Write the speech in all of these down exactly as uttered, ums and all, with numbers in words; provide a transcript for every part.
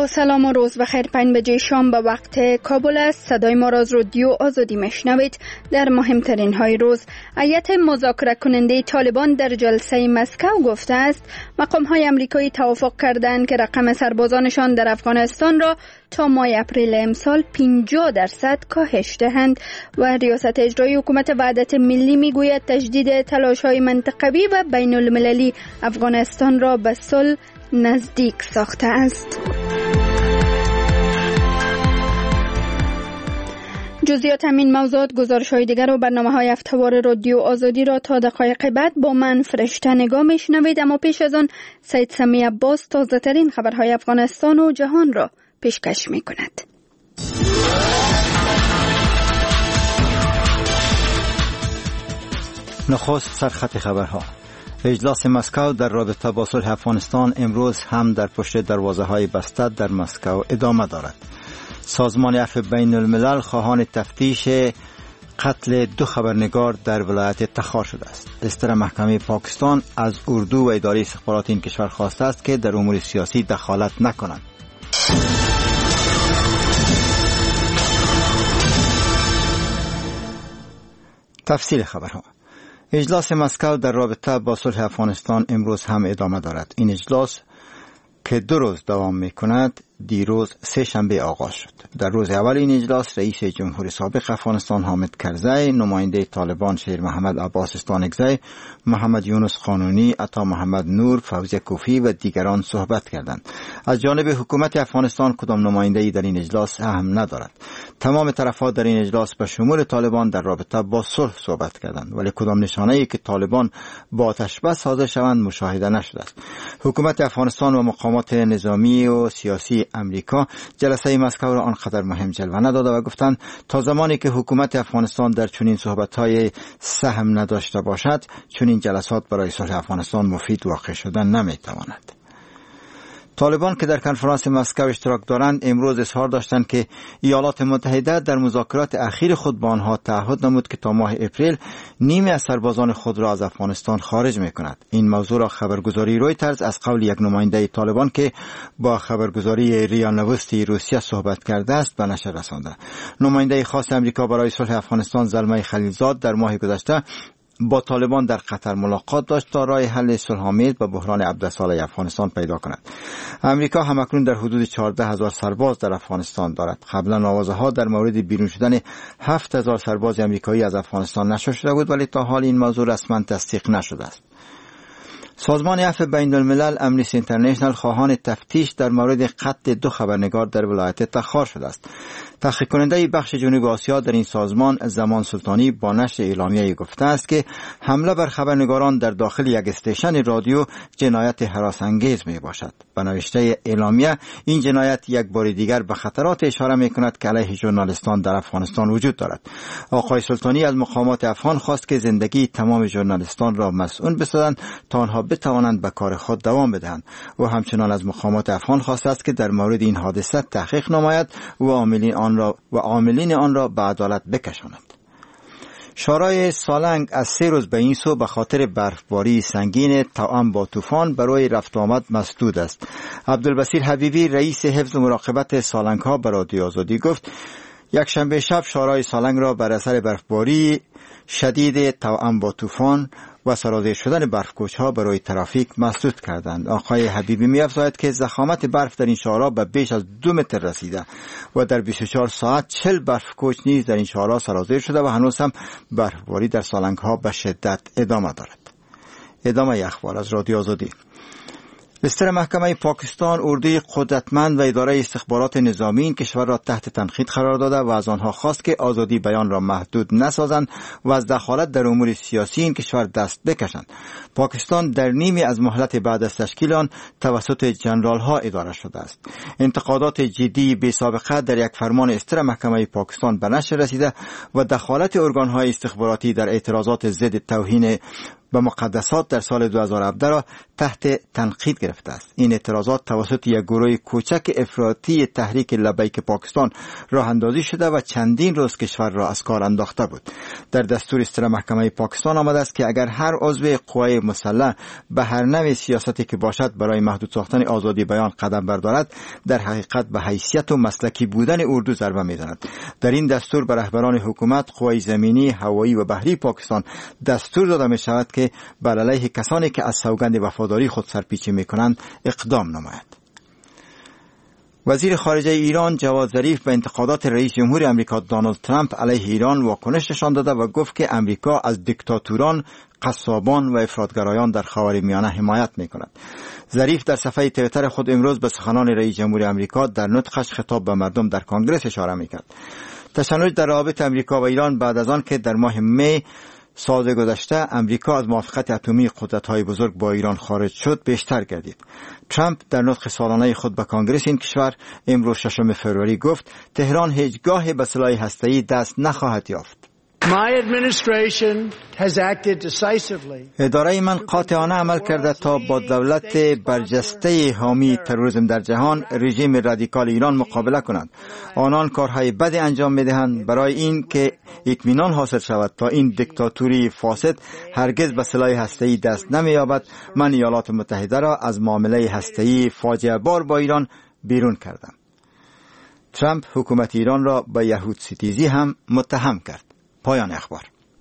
با سلام و روز بخیر. پنج بجه شام به وقت کابل است. صدای ما را از رادیو آزادی میشنوید. در مهمترین های روز، هیئت مذاکره کننده طالبان در جلسه مسکو گفته است مقام های امریکایی توافق کردند که رقم سربازانشان در افغانستان را تا ماه اپریل امسال پنجاه درصد کاهش دهند. و ریاست اجرایی حکومت وحدت ملی میگوید تجدید تلاش های منطقوی و بین المللی افغانستان را به صلح نزدیک ساخته است. جزئیات همین موضوعات، گزارش های دیگر و برنامه های هفته‌وار رادیو آزادی را تا دقایق بعد با من فرشته نگاه میشنوید. اما پیش از آن سید سمی عباس تازه ترین خبرهای افغانستان و جهان را پیشکش می کند. نخست سرخط خبرها. اجلاس مسکو در رابطه با صلح افغانستان امروز هم در پشت دروازه های بسته در مسکو ادامه دارد. سازمان عفو بین الملل خواهان تفتیش قتل دو خبرنگار در ولایت تخار شده است. استر محکمه پاکستان از اردو و اداره استخبارات این کشور خواسته است که در امور سیاسی دخالت نکنند. تفصیل خبرها. اجلاس مسکو در رابطه با صلح افغانستان امروز هم ادامه دارد. این اجلاس که دو روز دوام می کند دیروز سه شنبه آغاز شد. در روز اول این اجلاس رئیس جمهور سابق افغانستان حامد کرزی، نماینده طالبان شیر محمد عباس استانکزی، محمد یونس قانونی، عطا محمد نور، فوزی کوفی و دیگران صحبت کردند. از جانب حکومت افغانستان کدام نماینده‌ای در این اجلاس اهم ندارد. تمام طرف‌ها در این اجلاس به شمول طالبان در رابطه با صلح صحبت کردند، ولی کدام نشانه‌ای که طالبان با آتش بس حاضر شوند مشاهده نشده است. حکومت افغانستان و مقامات نظامی و سیاسی امریکا جلسه مسکو را آنقدر مهم جلوه نداده و گفتند تا زمانی که حکومت افغانستان در چنین صحبت‌های سهم نداشته باشد چنین جلسات برای صلح افغانستان مفید واقع شدن نمی‌تواند. طالبان که در کنفرانس مسکو اشتراک دارند امروز اظهار داشتند که ایالات متحده در مذاکرات اخیر خود با آنها تعهد نمود که تا ماه اپریل نیمی از سربازان خود را از افغانستان خارج می‌کند. این موضوع را خبرگزاری رویترز از قول یک نماینده طالبان که با خبرگزاری ریا نوستی روسیه صحبت کرده است به نشر رسانده. نماینده خاص امریکا برای صلح افغانستان زلمه خلیلزاد در ماه گذشته با طالبان در قطر ملاقات داشت تا راه حل صلح‌آمیز به بحران عبدالصالح افغانستان پیدا کند. امریکا همکنون در حدود چهارده هزار سرباز در افغانستان دارد. قبلا آوازها در مورد بیرون شدن هفت هزار سرباز امریکایی از افغانستان نشر شده بود، ولی تا حال این موضوع رسما تصدیق نشده است. سازمان عفو بین الملل امنیستی اینترنشنال خواهان تفتیش در مورد قتل دو خبرنگار در ولایت تخار شده است. تحقیق کننده بخش جنوب آسیا در این سازمان زمان سلطانی با نشر اعلامیه گفته است که حمله بر خبرنگاران در داخل یک استیشن رادیو جنایت هراس‌انگیز می باشد. به نوشته اعلامیه این جنایت یک بار دیگر به خطرات اشاره می کند که علیه ژورنالیستان در افغانستان وجود دارد. آقای سلطانی از مقامات افغان خواست که زندگی تمام ژورنالیستان را مسئول بسازند تا آنها بتوانند به کار خود دوام بدهند. و همچنان از مقامات افغان خواست است که در مورد این حادثه تحقیق نماید و عاملین آن را و عاملین آن را به عدالت بکشاند. شورای سالنگ از سه روز به این سو به خاطر برفباری سنگین توأم با طوفان برای رفت و آمد مسدود است. عبدالبصیر حبیبی رئیس حفظ و مراقبت سالنگ ها به رادیو آزادی گفت یک شنبه شب شورای سالنگ را بر اثر برفباری شدید توأم با طوفان و سرازیر شدن برفکوچ ها برای ترافیک مسدود کردند. آقای حبیبی می افزاید که ضخامت برف در این شهرها به بیش از دو متر رسیده و در بیست و چهار ساعت چهل برفکوچ نیز در این شهرها سرازیر شده و هنوز هم برفباری در سالنگ ها به شدت ادامه دارد. ادامه اخبار از رادیو آزادی. استر محکمه پاکستان اردوی قدرتمند و اداره استخبارات نظامی این کشور را تحت تنقید قرار داده و از آنها خواست که آزادی بیان را محدود نسازند و از دخالت در امور سیاسی این کشور دست بکشند. پاکستان در نیمی از مهلت بعد از تشکیل آن توسط جنرال ها اداره شده است. انتقادات جدی بی سابقه در یک فرمان استر محکمه پاکستان به نشر رسیده و دخالت ارگان های استخباراتی در اعتراضات ضد توهین به مقدسات در سال دو هزار و هفده را تحت تنقید گرفته است. این اعتراضات توسط یک گروه کوچک افراطی تحریک لبیک پاکستان راه اندازی شده و چندین روز کشور را از کار انداخته بود. در دستور اصلاح محکمه پاکستان آمده است که اگر هر عضو قوای مسلح به هر نوع سیاستی که باشد برای محدود ساختن آزادی بیان قدم بردارد، در حقیقت به حیثیت و مسلکی بودن اردو ضربه می‌زند. در این دستور به رهبران حکومت، قوای زمینی، هوایی و بحری پاکستان دستور داده می شود که بر علیه کسانی که از سوگند وفاداری خود سرپیچی می‌کنند اقدام نماید. وزیر خارجه ایران جواد ظریف به انتقادات رئیس جمهور آمریکا دونالد ترامپ علیه ایران واکنش نشان داده و گفت که آمریکا از دیکتاتوران، قصابان و افراطگرایان در خاورمیانه حمایت می‌کند. ظریف در صفحه توییتر خود امروز به سخنان رئیس جمهور آمریکا در نطقش خطاب به مردم در کنگره اشاره می‌کرد. تشنج در روابط آمریکا و ایران بعد از آن که در ماه می سال گذشته امریکا از موافقت اتمی قدرت‌های بزرگ با ایران خارج شد بیشتر گردید. ترامپ در نطق سالانه خود به کنگره این کشور امروز ششم فروری گفت تهران هیچگاه به سلاح هسته‌ای دست نخواهد یافت. My administration has acted decisively. اداره من قاطعانه عمل کرده تا با دولت برجسته حامی تروریسم در جهان، رژیم رادیکال ایران مقابله کند. آنان کارهای بد انجام می‌دهند برای این که اطمینان حاصل شود تا این دیکتاتوری فاسد هرگز به سلاح هسته‌ای دست نمی‌یابد. من ایالات متحده را از معامله هسته‌ای فاجعه بار با ایران بیرون کردم. ترامپ حکومت ایران را به یهود ستیزی هم متهم کرد. پایان اخبار.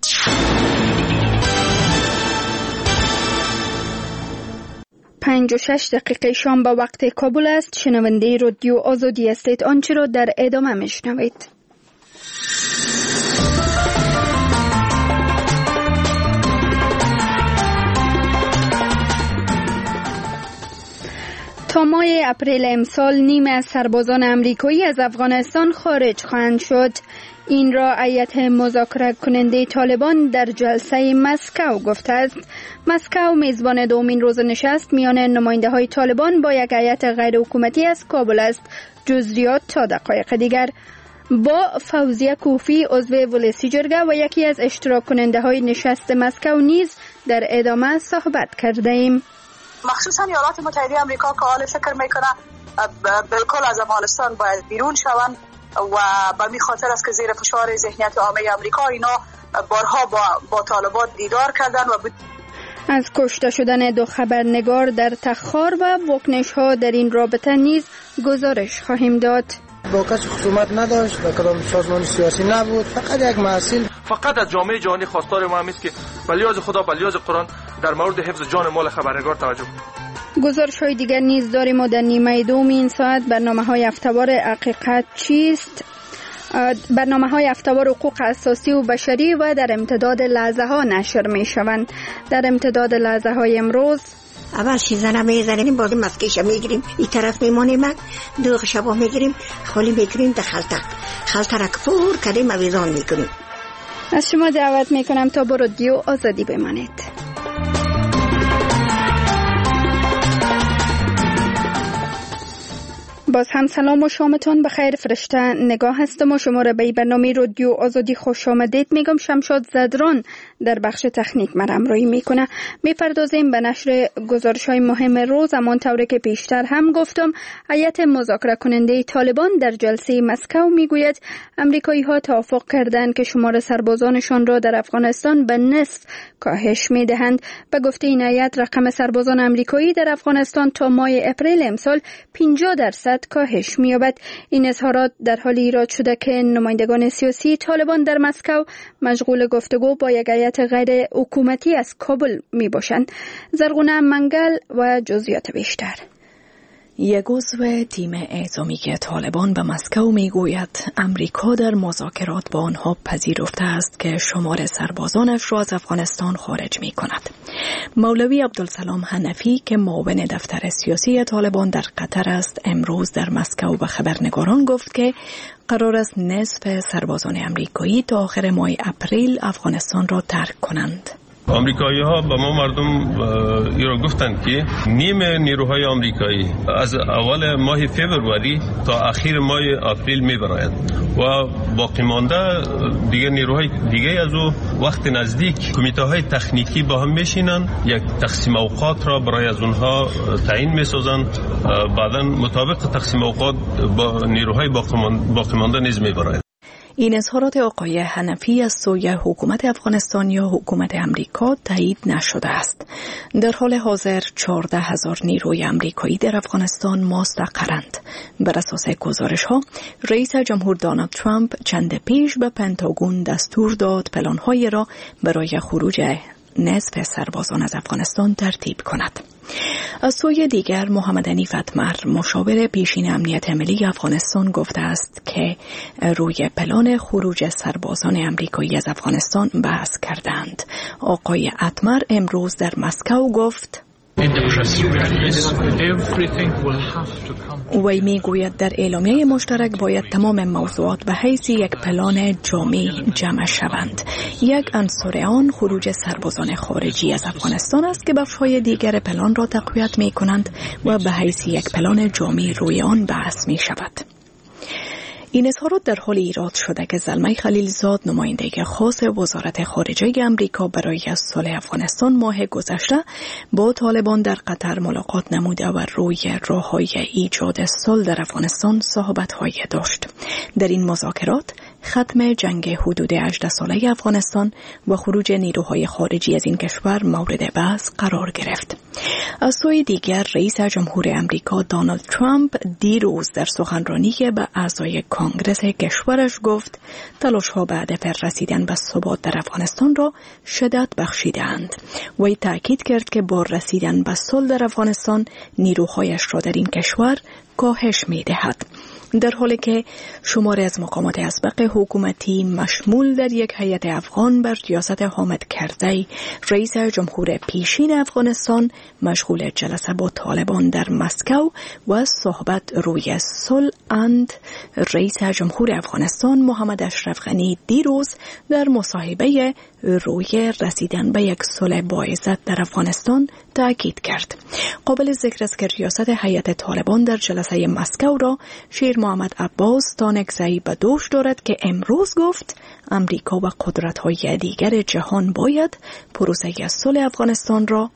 پنج و شش دقیقه شام به وقت کابل است. شنونده رادیو آزادی هستید. آنچه را در ادامه میشنوید. تا ماه اپریل امسال نیمه از سربازان امریکایی از افغانستان خارج خواهند شد. این را هیئت مذاکره کننده طالبان در جلسه مسکو گفته است. مسکو میزبان دومین روز نشست میان نماینده های طالبان با یک هیئت غیر حکومتی از کابل است. جزئیات تا دقایق دیگر. با فوزیه کوفی عضو ولسی جرگه و یکی از اشتراک کننده های نشست مسکو نیز در ادامه صحبت کرده ایم. مخصوصا ایالات متحده آمریکا که حال فکر میکنه بالکل از افغانستان باید بیرون شوند و به می خاطر است که زیر فشار ذهنیت عامه آمریکا اینا بارها با, با طالبان دیدار کردن و ب... از کشته شدن دو خبرنگار در تخار و واکنش ها در این رابطه نیز گزارش خواهیم داد. با کسی خصومت نداشت، با کدام سازمان سیاسی نبود، فقط یک محصول. فقط از جامعه جهانی خواستار ما است که به لحاظ خدا به لحاظ قرآن در مورد حفظ جان مال خبرنگار توجه کنید. گزارش های دیگر نیز داریم و در نیمه دوم این ساعت برنامه های هفته‌وار حقیقت چیست، برنامه های هفته‌وار حقوق اساسی و بشری و در امتداد لحظه ها نشر می شوند. در امتداد لحظه های امروز اول شیزنه میزنیم، بعد مسکیش میگیریم، این طرف میمانیم، دو شبا میگیریم، خالی میکنیم در خلطه خلطه را کفور کردیم اویزان میکنیم. از شما دعوت میکنم تا با رادیو آزادی بمانید. باز هم سلام و شامتان بخیر. فرشته نگاه هستم و شما را به برنامه رادیو آزادی خوش آمدید میگم. شمشاد زدران در بخش تکنیک من همراهی میکنه. میپردازیم به نشر گزارش های مهم روز. امان طوری که پیشتر هم گفتم، هیئت مذاکره کننده طالبان در جلسه مسکو میگوید امریکایی ها توافق کردند که شمار سربازانشان را در افغانستان به نصف کاهش میدهند. به گفته این هیئت رقم سربازان امریکایی در افغانستان تا ماه اپریل امسال پنجاه درصد کاهش می‌یابد. این اظهارات در حالی ایراد شده که نمایندگان سیاسی طالبان در مسکو مشغول گفتگو با یک هیئت غیر حکومتی از کابل میباشند. زرغونه منگل و جزئیات بیشتر. یک عضو تیم اعزامی طالبان به مسکو میگوید امریکا در مذاکرات با آنها پذیرفته است که شمار سربازانش را از افغانستان خارج می کند. مولوی عبدالسلام حنفی که معاون دفتر سیاسی طالبان در قطر است امروز در مسکو به خبرنگاران گفت که قرار است نصف سربازان امریکایی تا آخر ماه اپریل افغانستان را ترک کنند. آمریکایی ها به ما مردم ایران گفتن که نیم نیروهای آمریکایی از اول ماه فوریه تا اخیر ماه آپریل میبراید و باقی مانده دیگه نیروهای دیگه از او وقت نزدیک کمیته های تکنیکی با هم میشینن، یک تقسیم اوقات را برای از اونها تعیین میسازن، بعدا مطابق تقسیم اوقات با نیروهای باقی مانده نیز میبراید. این اظهارات آقای حنفی از سوی حکومت افغانستان یا حکومت امریکا تایید نشده است. در حال حاضر چهارده هزار نیروی امریکایی در افغانستان مستقرند. بر اساس گزارش ها، رئیس جمهور دونالد ترامپ چند پیش به پنتاگون دستور داد پلان‌های را برای خروج نصف سربازان از افغانستان ترتیب کند. از سوی دیگر محمد حنیف اتمر مشاور پیشین امنیت ملی افغانستان گفته است که روی پلان خروج سربازان امریکایی از افغانستان بحث کردند. آقای اتمر امروز در مسکو گفت وی می گوید در اعلامیه مشترک باید تمام موضوعات به حیث یک پلان جامع جمع شوند. یک عنصر آن خروج سربازان خارجی از افغانستان است که بخش‌های دیگر پلان را تقویت می کنند و به حیث یک پلان جامع روی آن بحث می شود. این اظهارات در حال ایراد شده که زلمه خلیلزاد نماینده خاص وزارت خارجه امریکا برای صلح افغانستان ماه گذشته با طالبان در قطر ملاقات نموده و روی راه‌های ایجاد صلح در افغانستان صحبت‌های داشت. در این مذاکرات ختم جنگ حدود هجده ساله افغانستان و خروج نیروهای خارجی از این کشور مورد بحث قرار گرفت. از سوی دیگر رئیس جمهور امریکا دونالد ترامپ دیروز در سخنرانی به اعضای کانگرس کشورش گفت تلاش‌ها به هدف رسیدن به ثبات در افغانستان را شدت بخشیدند. وی تاکید کرد که با رسیدن به صلح در افغانستان نیروهایش را در این کشور کاهش می‌دهد. در حالی که شماری از مقامات اسبق حکومتی مشمول در یک هیئت افغان بر ریاست حامد کرزی رئیس جمهور پیشین افغانستان مشغول جلسه با طالبان در مسکو و صحبت روی صلح اند، رئیس جمهور افغانستان محمد اشرف غنی دیروز در مصاحبه روی رسیدن به یک صلح باعزت در افغانستان تاکید کرد. قابل ذکر است که ریاست هیئت طالبان در جلسه مسکو را شیر محمد عباس تانکزی به دوش دارد که امروز گفت امریکا و قدرت‌های دیگر جهان باید پروسه صلح افغانستان را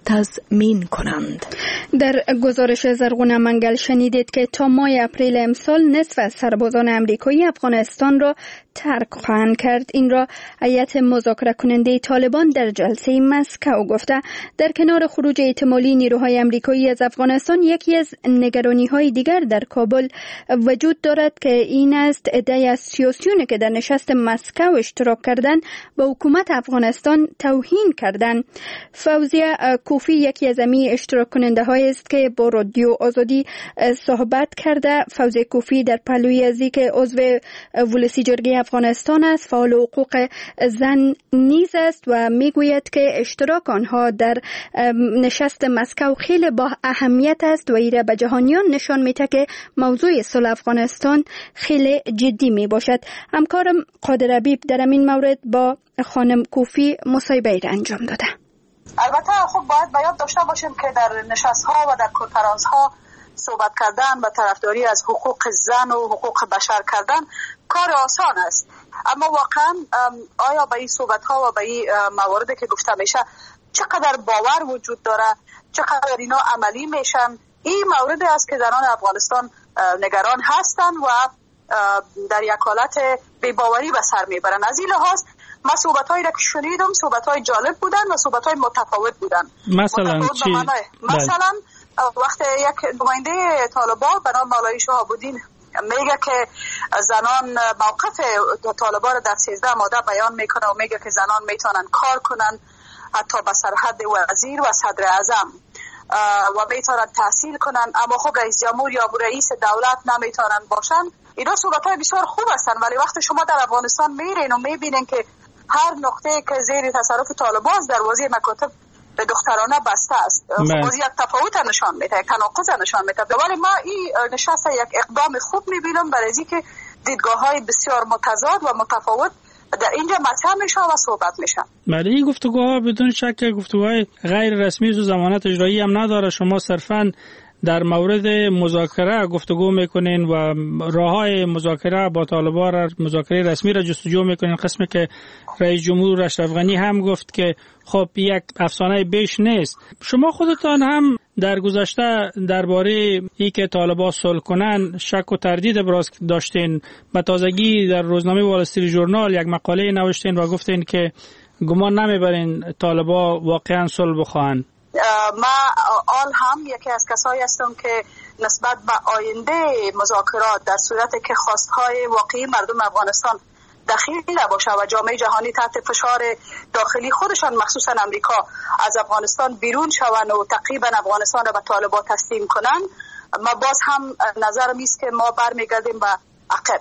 تضمین کنند. در گزارش زرغون منگل شنیدید که تا ماه اپریل امسال نصف از سربازان امریکایی افغانستان را ترک خواهند کرد. این را هیئت مذاکره کننده طالبان در جلسه مسکو گفته. در کنار خروج احتمالی نیروهای امریکایی از افغانستان، یکی از نگرانی‌های دیگر در کابل وجود دارد که این است عده‌ای از سیاسیونی که در نشست مسکو اشتراک کردند به حکومت افغانستان توهین کردند. فوزیه کوفی یکی از امی اشتراک کننده های است که با رادیو آزادی صحبت کرده. فوزیه کوفی در پهلوی ازی که عضو ولسی جرگه افغانستان است، فعال حقوق زن نیز است و میگوید که اشتراک آنها در نشست مسکو خیلی با اهمیت است و ایره به جهانیان نشان میده که موضوع صلح افغانستان خیلی جدی می باشد. همکارم قادر حبیب در این مورد با خانم کوفی مصاحبه را انجام داده. البته خب باید به یاد داشته باشیم که در نشست‌ها و در کنفرانس‌ها صحبت کردن و طرفداری از حقوق زن و حقوق بشر کردن کار آسان است، اما واقعا آیا به این صحبت‌ها و به این مواردی که گفته میشه چقدر باور وجود داره، چقدر اینا عملی میشن؟ این موردی است که زنان افغانستان نگران هستن و در یک حالت بی‌باوری به سر میبرن. از این لحاظ ما صحبت‌هایی را که شنیدم صحبت‌های جالب بودن و صحبت‌های متفاوت بودن. مثلا چی؟ مثلا وقتی یک نماینده طالبان به نام مولوی شهاب‌الدین میگه که زنان موقف طالبان را در سیزده ماده بیان میکنه و میگه که زنان میتونن کار کنن حتی به سرحد وزیر و صدر اعظم و میتونن تحصیل کنن، اما خب رئیس جمهور یا رئیس دولت نمیتونن باشن. اینا صحبت‌های بسیار خوب هستن، ولی وقتی شما در افغانستان میرین و میبینین که هر نقطه که زیر تصرف طالبان دروازه مکاتب به دخترانه بسته است، خب یک تفاوت نشان میده، یک تناقض نشان میده. ولی ما این نشست یک اقدام خوب میبینم برای اینکه دیدگاه‌های بسیار متضاد و متفاوت در اینجا مطرح میشه و صحبت میشه. بله، این گفتگوها بدون شک گفتگوهای غیر رسمی و ضمانت اجرایی هم نداره. شما صرفاً در مورد مذاکره گفتگو میکنین و راههای مذاکره با طالبان را، مذاکره رسمی را جستجو میکنین. قسمی که رئیس جمهور اشرف غنی هم گفت که خب یک افسانه بیش نیست. شما خودتان هم در گذشته درباره ای که طالبان صلح کنن شک و تردید ابراز داشتین. به تازگی در روزنامه وال استریت ژورنال یک مقاله نوشتین و گفتین که گمان نمیبرین طالبان واقعا صلح بخواهند. ما آل هم یکی از کسایی هستم که نسبت به آینده مذاکرات در صورتی که خواستهای واقعی مردم افغانستان دخیل نباشه و جامعه جهانی تحت فشار داخلی خودشان مخصوصا امریکا از افغانستان بیرون شوند و تقریبا افغانستان را به طالبان تسلیم کنند، ما باز هم نظرم است که ما برمیگردیم به عقب.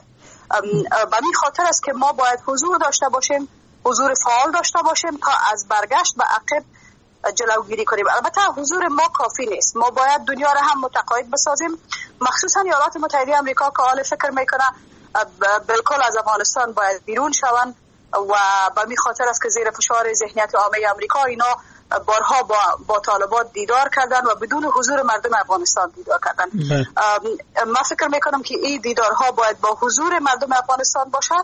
به این خاطر است که ما باید حضور داشته باشیم، حضور فعال داشته باشیم تا از برگشت به عقب جلوگیری کنیم. البته حضور ما کافی نیست، ما باید دنیا را هم متقاعد بسازیم، مخصوصا ایالات متحده آمریکا که حال فکر میکنه بالکل از افغانستان باید بیرون شوند و به می خاطر است که زیر فشار ذهنیت عامه آمریکا اینا بارها با با طالبان دیدار کردن و بدون حضور مردم افغانستان دیدار کردن. من فکر میکنم که این دیدارها باید با حضور مردم افغانستان باشه.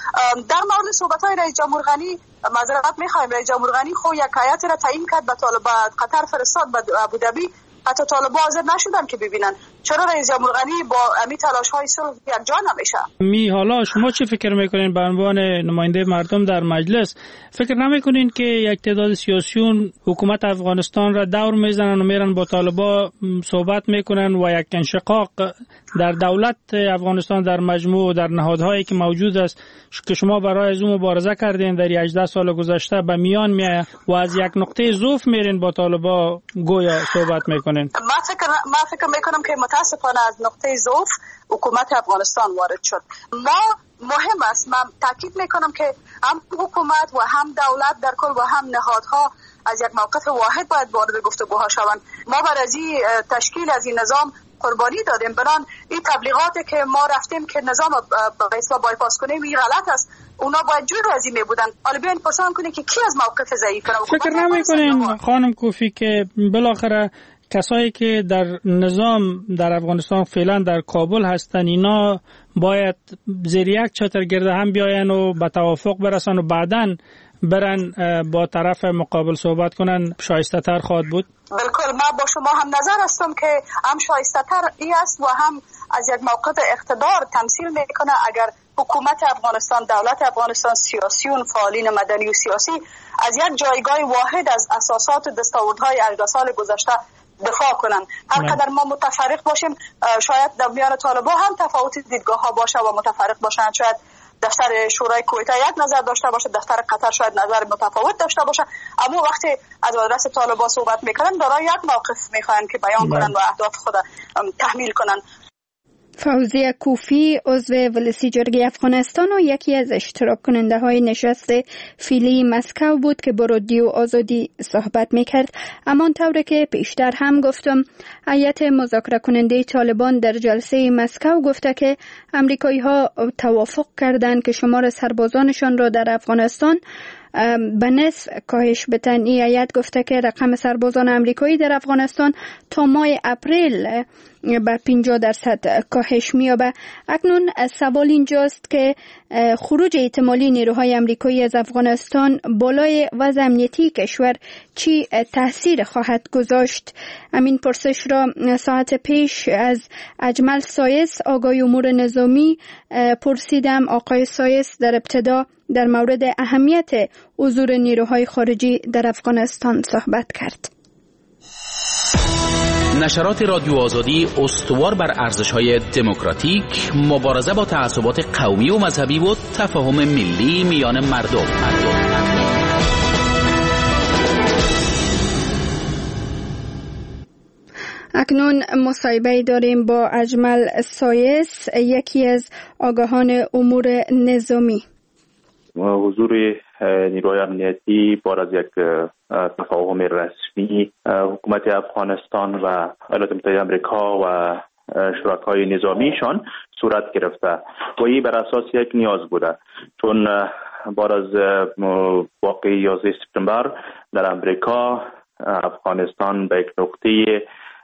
در مورد صحبت‌های رئیس جمهور غنی معذرت می‌خوایم، رئیس جمهور غنی خو یک هیئت را تعیین کرد به طالبان، قطر فرستاد به ابوظبی، حتی طالبان حاضر نشدن که ببینن. چرا رئیس جمهور غنی با امی تلاش‌های صلح یک جا نمیشه؟ می حالا شما چی فکر میکنین به عنوان نماینده مردم در مجلس؟ فکر نمیکنین که یک تعداد سیاسیون حکومت افغانستان را دور میزنن و میرن با طالبان صحبت میکنن و یک انشقاق در دولت افغانستان در مجموع در نهادهایی که موجود است که شما برای از اون مبارزه کردین در هجده سال گذشته به میان میاد و از یک نقطه ضعف میرین با طالبان گویا صحبت میکنین؟ ما فکر ما فکر میکنم که متاسفانه از نقطه ضعف حکومت افغانستان وارد شد. ما مهم است، من تاکید میکنم که هم حکومت و هم دولت در کل و هم نهادها از یک موقف واحد باید وارد گفتگوها شوند. ما برای تشکیل از این نظام قربانی دادیم، بران این تبلیغاتی که ما رفتیم که نظام به اصطلاح بایپاس کنیم این غلط است. اونا باید جور از این می بودن. حالا بیاین پرسان کنید که کی از موقف ضعیف کنه. فکر نمی‌کنین خانم کوفی که بالاخره کسایی که در نظام در افغانستان فعلا در کابل هستن اینا باید زیر یک چتر گرد هم بیاین و به توافق برسن و بعداً برن با طرف مقابل صحبت کنن، شایسته تر خواهد بود؟ بالکل، ما با شما هم نظر هستم که هم شایسته تر ای است و هم از یک موقف اقتدار تمثیل میکنه اگر حکومت افغانستان، دولت افغانستان، سیاسیون، فعالین مدنی و سیاسی از یک جایگاه واحد از اساسات و دستاوردهای هجده سال گذشته دفاع کنن. هر قدر ما متفرق باشیم، شاید در میان طالبان هم تفاوت دیدگاه ها باشه و متفرق باشن، شاید دفتر شورای کویت یک نظر داشته باشه، دفتر قطر شاید نظر متفاوت داشته باشه، اما وقتی از آدرس طالبان صحبت میکنن دارای یک موقف میخواین که بیان کنن و اهداف خود تحمیل کنن. فوزیه کوفی عضو ولسی جرگه افغانستان و یکی از اشتراک کننده های نشست فیلی مسکو بود که با رادیو آزادی صحبت میکرد. اما طوری که پیشتر هم گفتم، هیئت مذاکره کننده طالبان در جلسه مسکو گفته که امریکایی ها توافق کردند که شمار سربازانشان را در افغانستان به نصف کاهش بدن. این هیئت گفته که رقم سربازان امریکایی در افغانستان تا ماه اپریل به پنجاه درصد کاهش می‌یابد. اکنون سوال اینجاست که خروج احتمالی نیروهای امریکایی از افغانستان بالای وضع امنیتی کشور چی تاثیر خواهد گذاشت؟ همین پرسش را ساعت پیش از اجمل سایس آقای امور نظامی پرسیدم. آقای سایس در ابتدا در مورد اهمیت حضور نیروهای خارجی در افغانستان صحبت کرد. نشرات رادیو آزادی استوار بر ارزش‌های دموکراتیک، مبارزه با تعصبات قومی و مذهبی و تفاهم ملی میان مردم. اکنون مصاحبه داریم با اجمل سایس، یکی از آگاهان امور نظامی. حضور نیروی امنیتی بار از یک تفاهم رسمی حکومت افغانستان و ایالات متحده آمریکا و شرکای نظامیشان صورت گرفته و این بر اساس یک نیاز بوده، چون بعد از واقعه یازده سپتامبر در امریکا، افغانستان به یک نقطه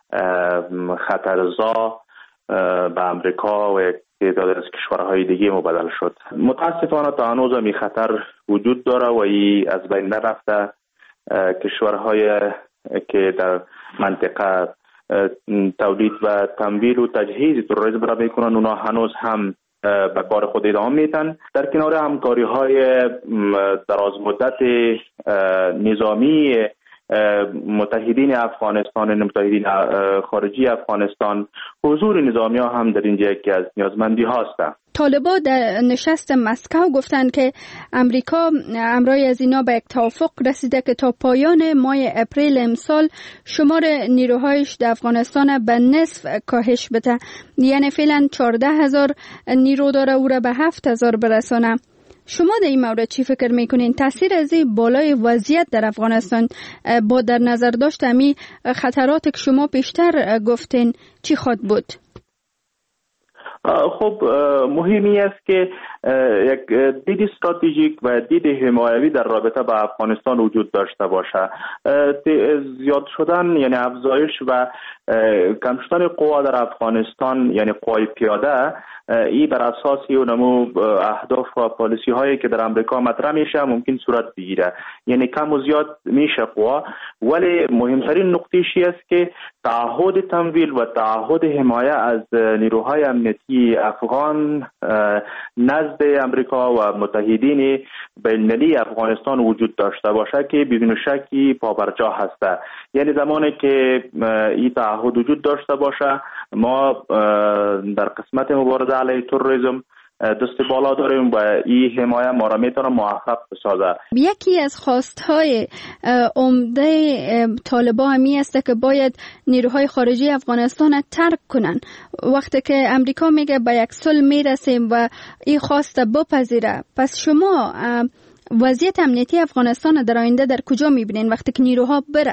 خطرزا به امریکا و یک تعداد از کشورهای دیگه مبدل شد. متاسفانه تا هنوز هم این خطر وجود داره و این از بین نرفته. کشورهای که در منطقه تولید و تمویل و تجهیز تروریسم را میکنن، اونا هنوز هم به کار خود ادامه میتن. در کنار همکاری های دراز مدت نظامی متحدین افغانستان، متحدین خارجی افغانستان، حضور نظامی ها هم در اینجا یکی از نیازمندی هاست. طالبان در نشست مسکو گفتند که امریکا امرای از اینا به یک توافق رسیده که تا پایان ماه اپریل امسال شمار نیروهایش در افغانستان به نصف کاهش بده. یعنی فعلا چهارده هزار نیرو داره، او را به هفت هزار برسانه. شما در این مورد چی فکر میکنین؟ تاثیر از این بالای وضعیت در افغانستان با در نظر داشت امی خطرات که شما پیشتر گفتین چی خواهد بود؟ خب مهمی است که یک دید استراتژیک و دید حمایوی در رابطه با افغانستان وجود داشته باشه. زیاد شدن یعنی افزایش و کم شدن قوا در افغانستان یعنی قوای پیاده، این بر اساس اونمو اهداف و پالیسی هایی که در امریکا مطرح میشه ممکن صورت بگیره. یعنی کم و زیاد میشه قوا، ولی مهمترین نقطه‌ای است که تعهد تمویل و تعهد حمایت از نیروهای امنیتی افغان نزد امریکا و متحدین بین‌المللی افغانستان وجود داشته باشه که بدون شکی پابرجا هسته. یعنی زمانی که این تعهد وجود داشته باشه، ما در قسمت مبارزه علیه تروریسم دست بالا داریم و این حمایت ما را میتونه موفق بسازه. یکی از خواستهای عمده طالبان همی است که باید نیروهای خارجی افغانستان ترک کنن. وقتی که امریکا میگه به یک صلح میرسیم و این خواست بپذیره، پس شما وضعیت امنیتی افغانستان در آینده در کجا میبینین وقتی که نیروها بره؟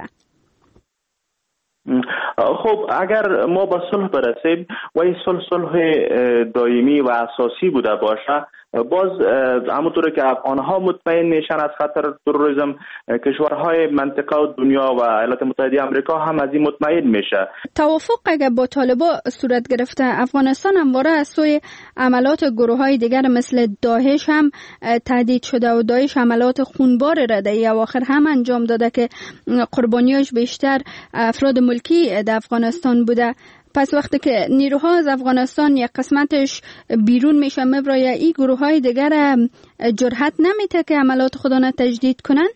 خب اگر ما به صلح برسیم و این صلح صلح دائمی و اساسی بوده باشه، باز همونطور که افغانها مطمئن میشن از خطر تروریسم، کشورهای منطقه و دنیا و ایالات متحده آمریکا هم از این مطمئن میشه. توافق اگر با طالبان صورت گرفته، افغانستان همواره از سوی عملات گروه‌های دیگر مثل داعش هم تهدید شده و داعش عملات خونبار را در اواخر هم انجام داده که قربانیاش بیشتر افراد ملکی در افغانستان بوده. پس وقتی که نیروها از افغانستان یک قسمتش بیرون میشه، برای این گروه های دیگر جرأت نمیده که عملات خودانه تجدید کنن؟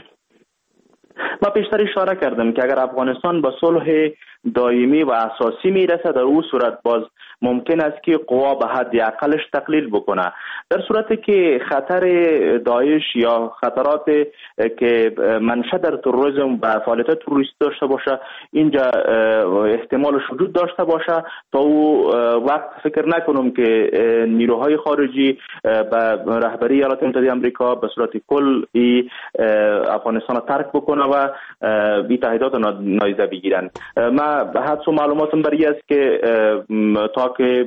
ما پیشتر اشاره کردم که اگر افغانستان به صلح دائمی و اساسی میرسه، در اون صورت باز ممکن است که قوا به حد اقلش تقلیل بکنه. در صورتی که خطر داعش یا خطرات که منشأ در تروریسم و فعالیت تروریستی داشته باشه، اینجا احتمالش وجود داشته باشه، تا او وقت فکر نکنم که نیروهای خارجی به رهبری ایالات متحده آمریکا به صورت کل ای افغانستان را ترک بکنه و بی تهدیدات نایزه بگیرن. ما به حدس و معلوماتم بر است که تا که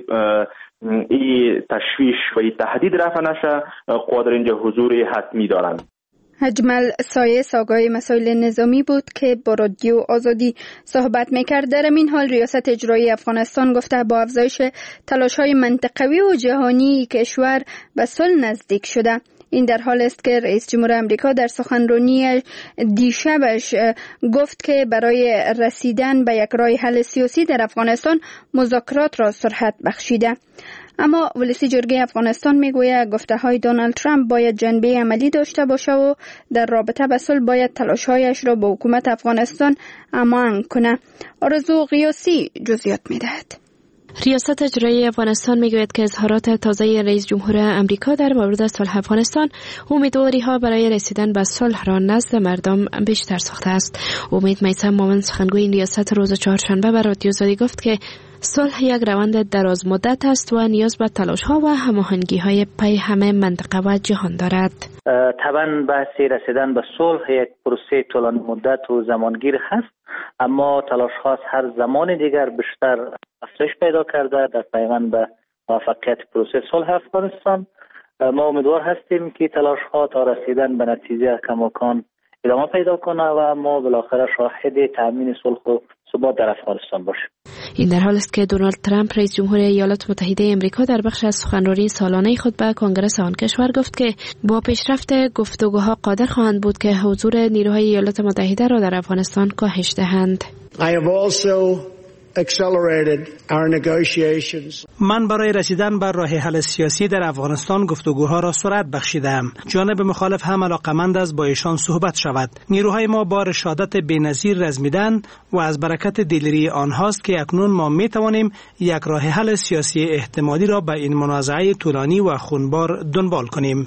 این تشویش و این تهدید رفع نشه، قوا در اینجا حضور حتمی دارند. اجمل سایس آگاه مسائل نظامی بود که با رادیو آزادی صحبت میکرد. در این حال ریاست اجرایی افغانستان گفته با افزایش تلاش‌های منطقوی و جهانی کشور به صلح نزدیک شده. این در حال است که رئیس جمهور امریکا در سخنرانی دیشبش گفت که برای رسیدن به یک راه حل سیاسی در افغانستان مذاکرات را سرعت بخشیده. اما ولسی جرگه افغانستان میگوید گفته های دونالد ترامپ باید جنبه عملی داشته باشه و در رابطه به صلح باید تلاش‌هایش را با حکومت افغانستان امان کنه. آرزو قیاسی جزئیات میدهد. ریاست اجرایی افغانستان میگوید که اظهارات تازه رئیس جمهور امریکا در مورد صلح افغانستان امیدواری ها برای رسیدن به صلح را نزد مردم بیشتر ساخته است. امید میثم مومن سخنگوی این ریاست روز چهارشنبه به رادیو آزادی گفت که صلح یک روند دراز مدت است و نیاز به تلاش ها و هماهنگی های پای همه منطقه و جهان دارد. طبعا بحث رسیدن به صلح یک پروسه طولانی مدت و زمانگیر هست، اما تلاش ها هر زمان دیگر بیشتر افزایش پیدا کرده در پیوند به موفقیت پروسه صلح افغانستان. ما امیدوار هستیم که تلاش ها تا رسیدن به نتیجه کماکان ادامه پیدا کنه و ما بالاخره شاهد تامین صلح و ثبات در افغانستان باشیم. این در حال است که دونالد ترامپ رئیس جمهور ایالات متحده آمریکا در بخش از سخنرانی سالانه خود به کنگره آن کشور گفت که با پیشرفت گفتگوها قادر خواهند بود که حضور نیروهای ایالات متحده را در افغانستان کاهش دهند. I have also accelerated our negotiations. من برای رسیدن بر راه حل سیاسی در افغانستان گفتگوها را سرعت بخشیدم. جانب مخالف هم علاقمند است با ایشان صحبت شود. نیروهای ما با رشادت بی‌نظیر رزمیدند و از برکت دلری آنهاست که اکنون ما می توانیم یک راه حل سیاسی احتمالی را به این منازعه طولانی و خونبار دنبال کنیم.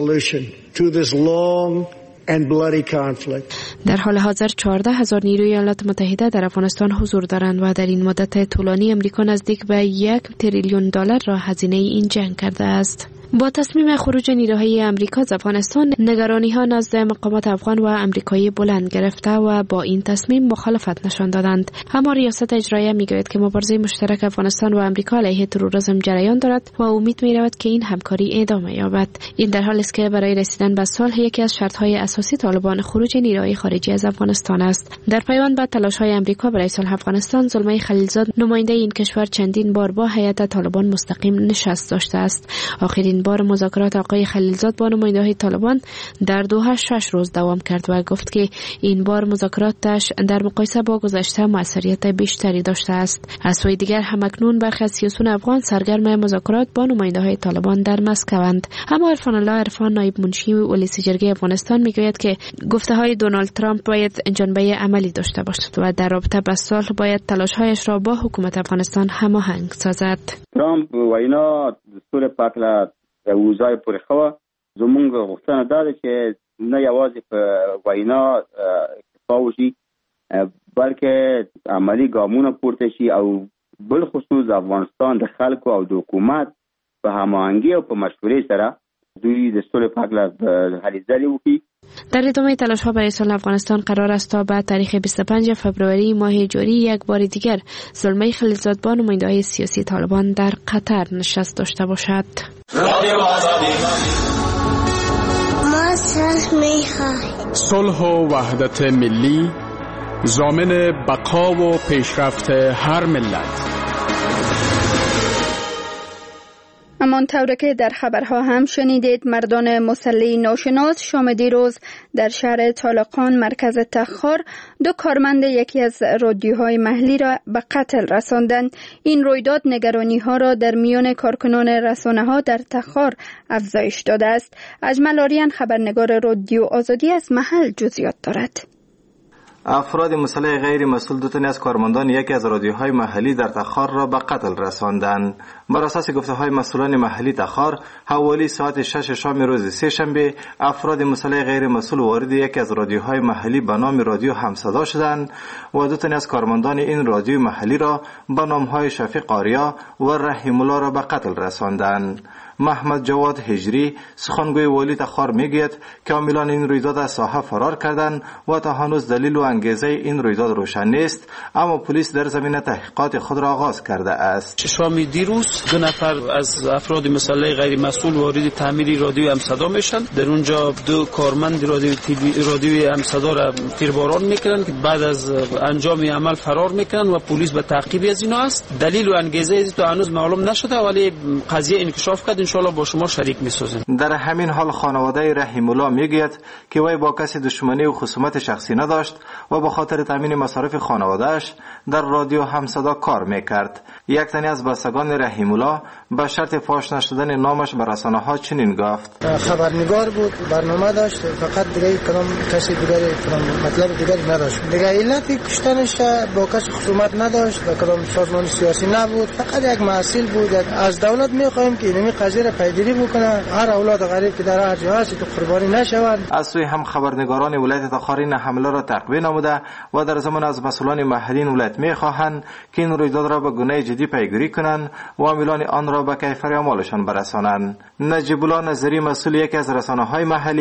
در حال حاضر چهارده هزار نیروی ایالات متحده در افغانستان حضور دارند و در این مدت طولانی امریکا نزدیک به یک تریلیون دلار را هزینه این جنگ کرده است. با تصمیم خروج نیروهای امریکا از افغانستان، نگرانی ها نزد مقامات افغان و امریکایی بلند گرفته و با این تصمیم مخالفت نشان دادند. اما ریاست اجرایی میگوید که مبارزه مشترک افغانستان و امریکا علیه تروریسم جریان دارد و امید می‌رود که این همکاری ادامه یابد. این در حالی است که برای رسیدن به صلح یکی از شرط‌های اساسی طالبان خروج نیروهای خارجی از افغانستان است. در پیوند به تلاش‌های امریکا برای صلح افغانستان، زلمه خلیلزاد نماینده این کشور چندین بار با هیئت طالبان مستقیم نشست داشته است. آخرین بار مذاکرات آقای خلیلزاد با نماینده‌های طالبان در دوحه شش روز دوام کرد و گفت که این بار مذاکراتش در مقایسه با گذشته موثریت بیشتری داشته است. از سوی دیگر همکنون برخی از سیاسیون افغان سرگرم مذاکرات با نماینده‌های طالبان در مسکوند. اما عرفان الله عرفان، نایب منشی ولسی جرگه افغانستان، میگوید که گفته‌های دونالد ترامپ باید جنبه عملی داشته باشد و در رابطه با صلح باید تلاش‌هایش را با حکومت افغانستان هماهنگ سازد. ترامپ وینا دستور پاکلا وزای پرخوا زمونږ غوښتنه ده چې نه یوازې په وینا اکتفا وشي بلکې عملی ګامونه پورته شي او بل خصوص افغانستان د خلکو او د حکومت په هماهنګي او په مشورې سره دوی د سولې په اړه هلې ځلې وکړي. در ادامه تلاش‌ها برای صلح افغانستان قرار است تا بعد تاریخ بیست و پنجم فوریه ماه جاری یک بار دیگر زلمه خلیلزاد با نماینده‌های سیاسی طالبان در قطر نشست داشته باشد. ما صلح می‌خواهیم. صلح و وحدت ملی ضامن بقا و پیشرفت هر ملت. همانطور که در خبرها هم شنیدید، مردان مسلح ناشناس شام دیروز در شهر طالقان مرکز تخار دو کارمند یکی از رادیوهای محلی را به قتل رساندند. این رویداد نگرانی ها را در میان کارکنان رسانه ها در تخار افزایش داده است. اجمل آریان، خبرنگار رادیو آزادی، از محل جزئیات دارد. افراد مسلح غیر مسئول دو تن از کارمندان یکی از رادیوهای محلی در تخار را به قتل رساندند. بر اساس گفته‌های مسئولان محلی تخار، حوالی ساعت شش شام روز سه شنبه افراد مسلح غیر مسئول وارد یکی از رادیوهای محلی به نام رادیو همصدا شدند و دو تن از کارمندان این رادیو محلی را به نام‌های شفیق آریا و رحیم الله را به قتل رساندند. محمد جواد هجری، سخنگوی والی تخار، میگوید که عاملان این رویداد از ساحه فرار کردند و تا هنوز دلیل و انگیزه این رویداد روشن نیست، اما پلیس در زمینه تحقیقات خود را آغاز کرده است. شام دیروز دو نفر از افراد مسلح غیر مسئول وارد تعمیر رادیو همصدا میشن. در اونجا دو کارمند رادیو رادیو همصدا را تیرباران میکنن که بعد از انجام عمل فرار میکنن و پلیس به تعقیب از اینا است. دلیل و انگیزه از تو هنوز معلوم نشده، ولی قضیه انکشاف کرد، ان شاء الله با شما شریک میسازیم. در همین حال خانواده رحیم الله میگوید که وی با کسی دشمنی و خصومت شخصی نداشت و به خاطر تامین مصارف خانواده‌اش در رادیو همصدا کار میکرد. یک تن از بستگان رحیم الله به شرط فاش نشدن نامش به رسانه‌ها چنین گفت: خبرنگار بود، برنامه داشت، فقط دیگه کلام کسی دیگری کلام مطلب دیگری نداشت. دیگه علتی کشتنش با کسی خصومت نداشت و کلام سازمان سیاسی نبود، فقط یک مسئول بود. از دولت میخوایم که اینمی قضیه را پیگیری بکنه، هر اولاد غریب که در هر جا هست تو قربانی نشوند. از سوی هم خبرنگاران ولایت تخار این حمله را تقویه نموده و در زمان از مسئولان محلی ولایت میخواهند که این رویداد را به گونه جدی پیگیری کنند و عاملان آن را به کیفر اعمالشان برسانند. نجیب الله نظری، مسئول یکی از رسانه‌های محلی،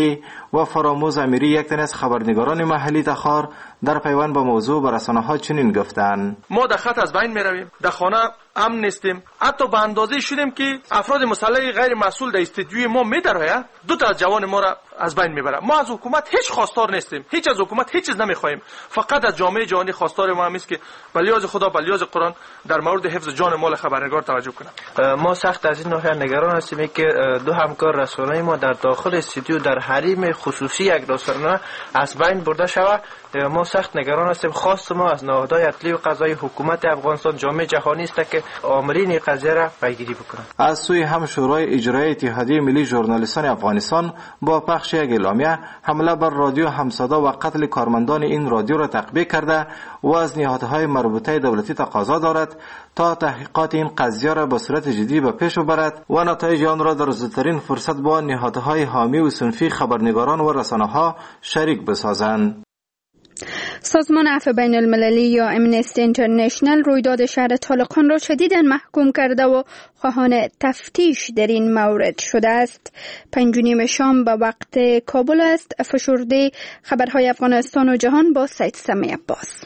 و فراموز امیری یک تن از خبرنگاران محلی تخار در پیوند با موضوع به رسانه‌ها چنین گفتند: ما در خط از بین میرویم، در خانه امن نیستیم، حتی به اندازه شدیم که افراد مسلح غیر مسئول در استودیوی ما میدراید دو تا از جوان ما را از بین میبره. ما از حکومت هیچ خواستار نیستیم، هیچ از حکومت هیچ چیز نمیخوایم، فقط از جامعه جهانی خواستار ما است که به لحاظ خدا به لحاظ قرآن در مورد حفظ جان و مال خبرنگار توجه کنند. ما سخت از این ناحیه نگران هستیم که دو همکار رسانه‌ای ما در داخل استودیو در حریم خصوصی یک رسانه از بین برده شود. ما سخت نگران هستیم. خواست ما از نهادهای عدلی و قضایی حکومت افغانستان جامعه جهانی است که عاملین قضیه را پیگیری بکنند. از سوی هم شورای اجرایی اتحادیه ملی ژورنالیستان افغانستان با پخش یک اعلامیه حمله بر رادیو همصدا و قتل کارمندان این رادیو را تقبیح کرده و از نهادهای مربوطه دولتی تقاضا دارد تا تحقیقات این قضیه را به صورت جدی به پیش ببرد و نتایج آن را در زودترین فرصت با نهادهای حامی و صنفی خبرنگاران و رسانه‌ها شریک بسازند. سازمان عفو بین المللی یا امنستی اینترنشنل رویداد شهر طالقان را شدیداً محکوم کرده و خواهان تفتیش در این مورد شده است. پنج و نیم شام به وقت کابل است. فشرده خبرهای افغانستان و جهان با سید سمی عباس.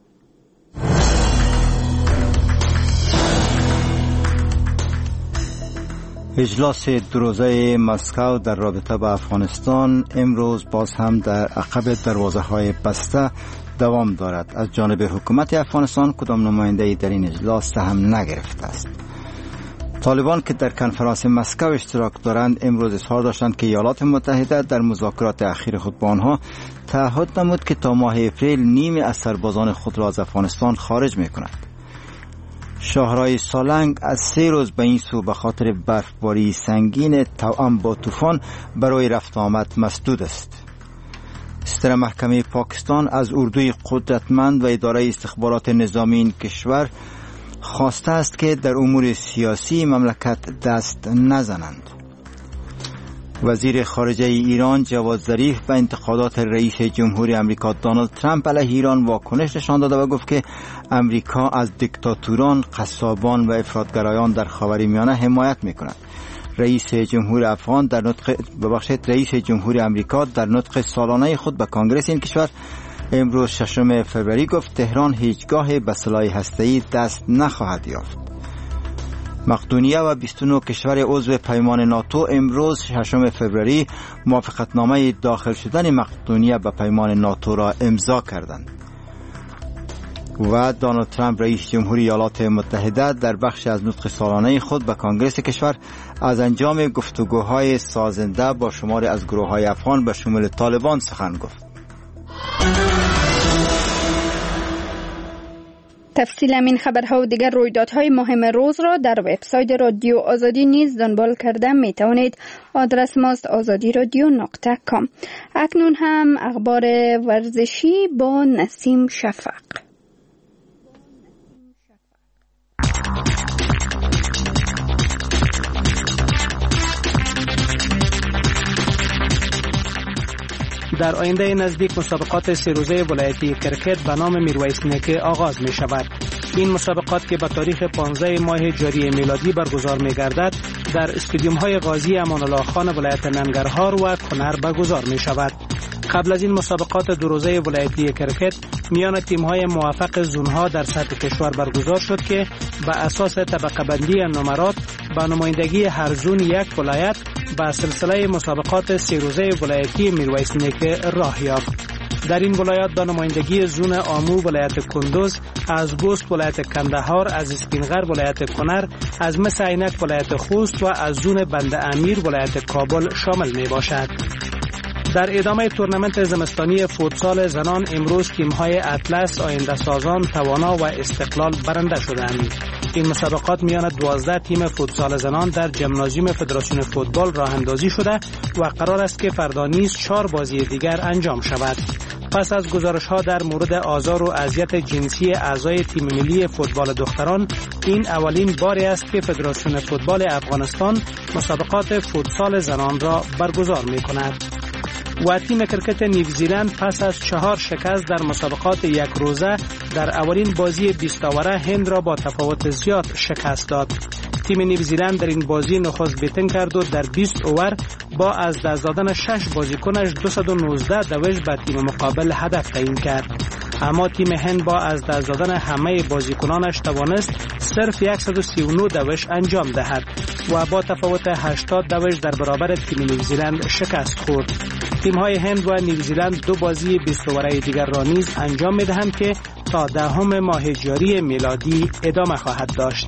اجلاس دو روزه مسکو در رابطه با افغانستان امروز باز هم در عقب دروازه های بسته دوام دارد. از جانب حکومت افغانستان کدام نماینده در این اجلاس سهم نگرفته است. طالبان که در کنفرانس مسکو اشتراک دارند امروز اظهار داشتند که ایالات متحده در مذاکرات اخیر خود با آنها تعهد نمود که تا ماه اپریل نیمی از سربازان خود را از افغانستان خارج می‌کند. شاهرای سالنگ از سه روز به این سو به خاطر برفباری سنگین توأم با طوفان برای رفت آمد مسدود است. ستر محکمه پاکستان از اردوی قدرتمند و اداره استخبارات نظامی این کشور خواسته است که در امور سیاسی مملکت دست نزنند. وزیر خارجه ایران جواد ظریف به انتقادات رئیس جمهوری آمریکا دونالد ترامپ علیه ایران واکنش نشان داده و گفت که آمریکا از دیکتاتوران، قصابان و افراطگرایان در خاورمیانه حمایت می‌کند. رئیس جمهور افغان در نطق ببخشید رئیس جمهوری آمریکا در نطق سالانه خود به کنگره این کشور امروز ششم فوریه گفت تهران هیچگاه به سلاح هسته‌ای دست نخواهد یافت. مقدونیه و بیست و نه کشور عضو پیمان ناتو امروز ششم فوریه موافقتنامه داخل شدن مقدونیه به پیمان ناتو را امضا کردند. و دونالد ترامپ رئیس جمهوری ایالات متحده در بخش از نطق سالانه خود به کنگره کشور از انجام گفتگوهای سازنده با شماری از گروه‌های افغان به شمول طالبان سخن گفت. تفصیل این خبرها و دیگر رویدادهای مهم روز را در وبسایت رادیو آزادی نیز دنبال کرده می توانید. آدرس ماست آزادی رادیو نقطه کام. اکنون هم اخبار ورزشی با نسیم شفق. در آینده نزدیک مسابقات سه روزه ولایتی کرکت به نام میرویس نیکه آغاز می شود. این مسابقات که به تاریخ پانزده ماه جاری میلادی برگزار می گردد در استادیوم های قاضی امان الله خان ولایت ننگرهار و کنر برگزار می شود. قبل از این مسابقات دو روزه ولایتی کرکت میان تیم های موفق زونها در سطح کشور برگزار شد که به اساس طبقه بندی نمرات با نمایندگی هر زون یک ولایت با سلسله مسابقات سه روزه ولایتی میرویس نیکه راه یافت. در این ولایت با نمایندگی زون آمو ولایت کندوز، از گوست ولایت کندهار، از اسپینغر ولایت کنر، از مس عینک ولایت خوست و از زون بند امیر ولایت کابل شامل می باشد. در ادامه تورنمنت زمستانی فوتسال زنان امروز تیم‌های اطلس، آینده سازان، توانا و استقلال برنده شدند. این مسابقات میان دوازده تیم فوتسال زنان در ژیمنازیوم فدراسیون فوتبال راه اندازی شده و قرار است که فردا نیز چهار بازی دیگر انجام شود. پس از گزارش‌ها در مورد آزار و اذیت جنسی اعضای تیم ملی فوتبال دختران، این اولین باری است که فدراسیون فوتبال افغانستان مسابقات فوتسال زنان را برگزار می‌کند. و تیم کرکت نیوزیلند پس از چهار شکست در مسابقات یک روزه در اولین بازی بیست اوره هند را با تفاوت زیاد شکست داد. تیم نیوزیلند در این بازی نخست بیتن کرد و در بیست اوور با از دست دادن شش بازیکنش دویست و نوزده دوش به تیم مقابل هدف تعیین کرد. اما تیم هند با از دست دادن همه بازیکنانش توانست صرف صد و سی و نه دوش انجام دهد و با تفاوت هشتاد دوش در برابر تیم نیوزیلند شکست خورد. تیم‌های هند و نیوزیلند دو بازی بیست اوره دیگر را نیز انجام می‌دهند که تا دهم ماه جاری میلادی ادامه خواهد داشت.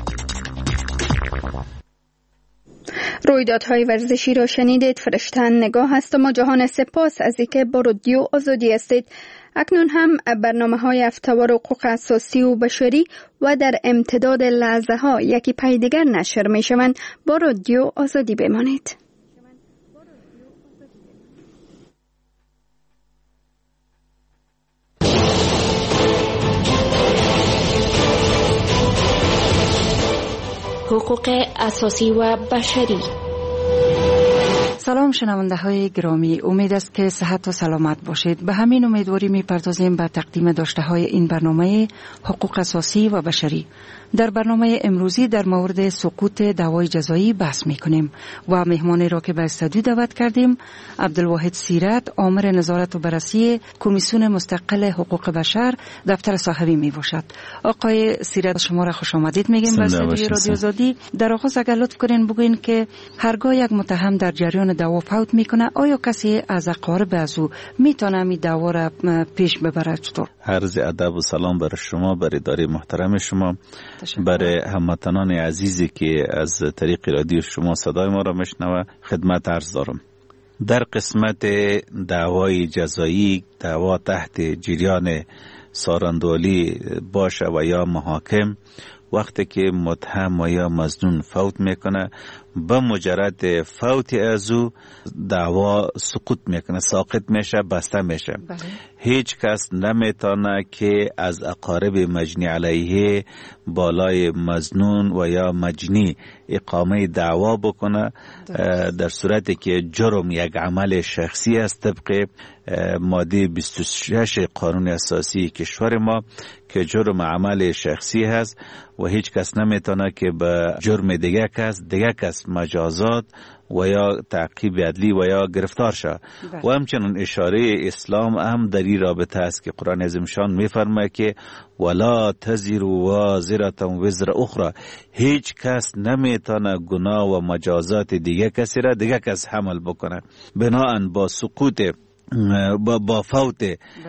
رویدادهای ورزشی را شنیدید. فرشتن نگاه است و ما جهان سپاس از اینکه با رادیو آزادی هستید. اکنون هم برنامه های افتوار حقوق اساسی و بشری و در امتداد لحظه ها یکی پی دیگر نشر می شوند. با رادیو آزادی بمانید. حقوق اساسی و بشری. سلام شنونده های گرامی، امید است که صحت و سلامت باشید. به همین امیدواری می پردازیم به تقدیم داشته های این برنامه حقوق اساسی و بشری. در برنامه امروزی در مورد سقوط دعوای جزایی بحث می کنیم و مهمانی را که به استودیو دعوت کردیم عبدالواحد سیرت، آمر نظارت و بررسی کمیسیون مستقل حقوق بشر دفتر صاحبی می باشد. آقای سیرت شما را خوش آمدید میگیم به استودیو رادیو آزادی. در آغاز اگر لطف کنین بگوین که هرگاه یک متهم در جریان دعوا فوت میکنه آیا کسی از اقارب از او میتونه می دعوا را پیش ببره؟ چطور؟ عرض ادب و سلام برای شما، برای اداره محترم شما، برای هموطنان عزیزی که از طریق رادیو شما صدای ما را میشنوه خدمت عرض دارم. در قسمت دعوای جزایی، دعوا تحت جریان سارندولی باشه و یا محاکم، وقتی که متهم و یا مظنون فوت میکنه به مجرد فوت از او دعوا سقوط میکنه، ساقط میشه، بسته میشه. بله. هیچ کس نمیتونه که از اقارب مجنی علیه بالای مظنون و یا مجنی اقامه دعوا بکنه در صورتی که جرم یک عمل شخصی است طبق ماده بیست و شش قانون اساسی کشور ما که جرم عمل شخصی هست و هیچ کس نمیتونه که به جرم دیگه کس دیگه کس مجازات و یا تعقیب عدلی و یا گرفتار شد. و همچنین اشاره اسلام هم در این رابطه است که قرآن عظیم شان میفرماید که ولا تزر وازره وزر اخرى، هیچ کس نمیتونه گناه و مجازات دیگه کسی را دیگه کس حمل بکنه. بناهن با سقوط با, با فوت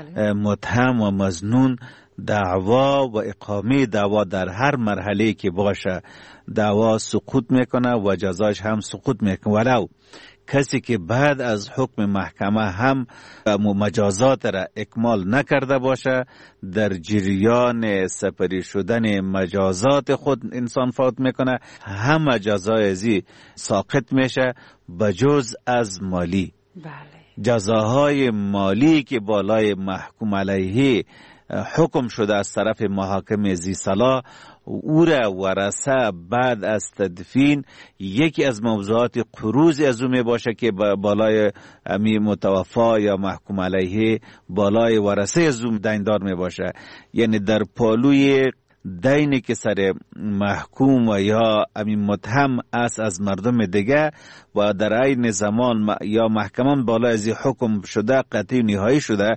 متهم و مظنون دعوا و اقامه دعوا در هر مرحله که باشه دعوا سقوط میکنه و جزاش هم سقوط میکنه، ولو کسی که بعد از حکم محکمه هم مجازات را اکمال نکرده باشه در جریان سپری شدن مجازات خود انسان فوت میکنه، هم جزای ازی ساقط میشه بجز از مالی. بله. جزاهای مالی که بالای محکوم علیه حکم شده از طرف محاکم ذی صلاح او را ورثه بعد از تدفین یکی از موضوعات قروض از او می باشه که بالای امی متوفا یا محکوم علیه بالای ورثه از او دیندار می باشه. یعنی در پالوی دینی که سر محکوم و یا امی متهم است از مردم دیگه و در عین زمان یا محکمان بالا از حکم شده قطعی نهایی شده،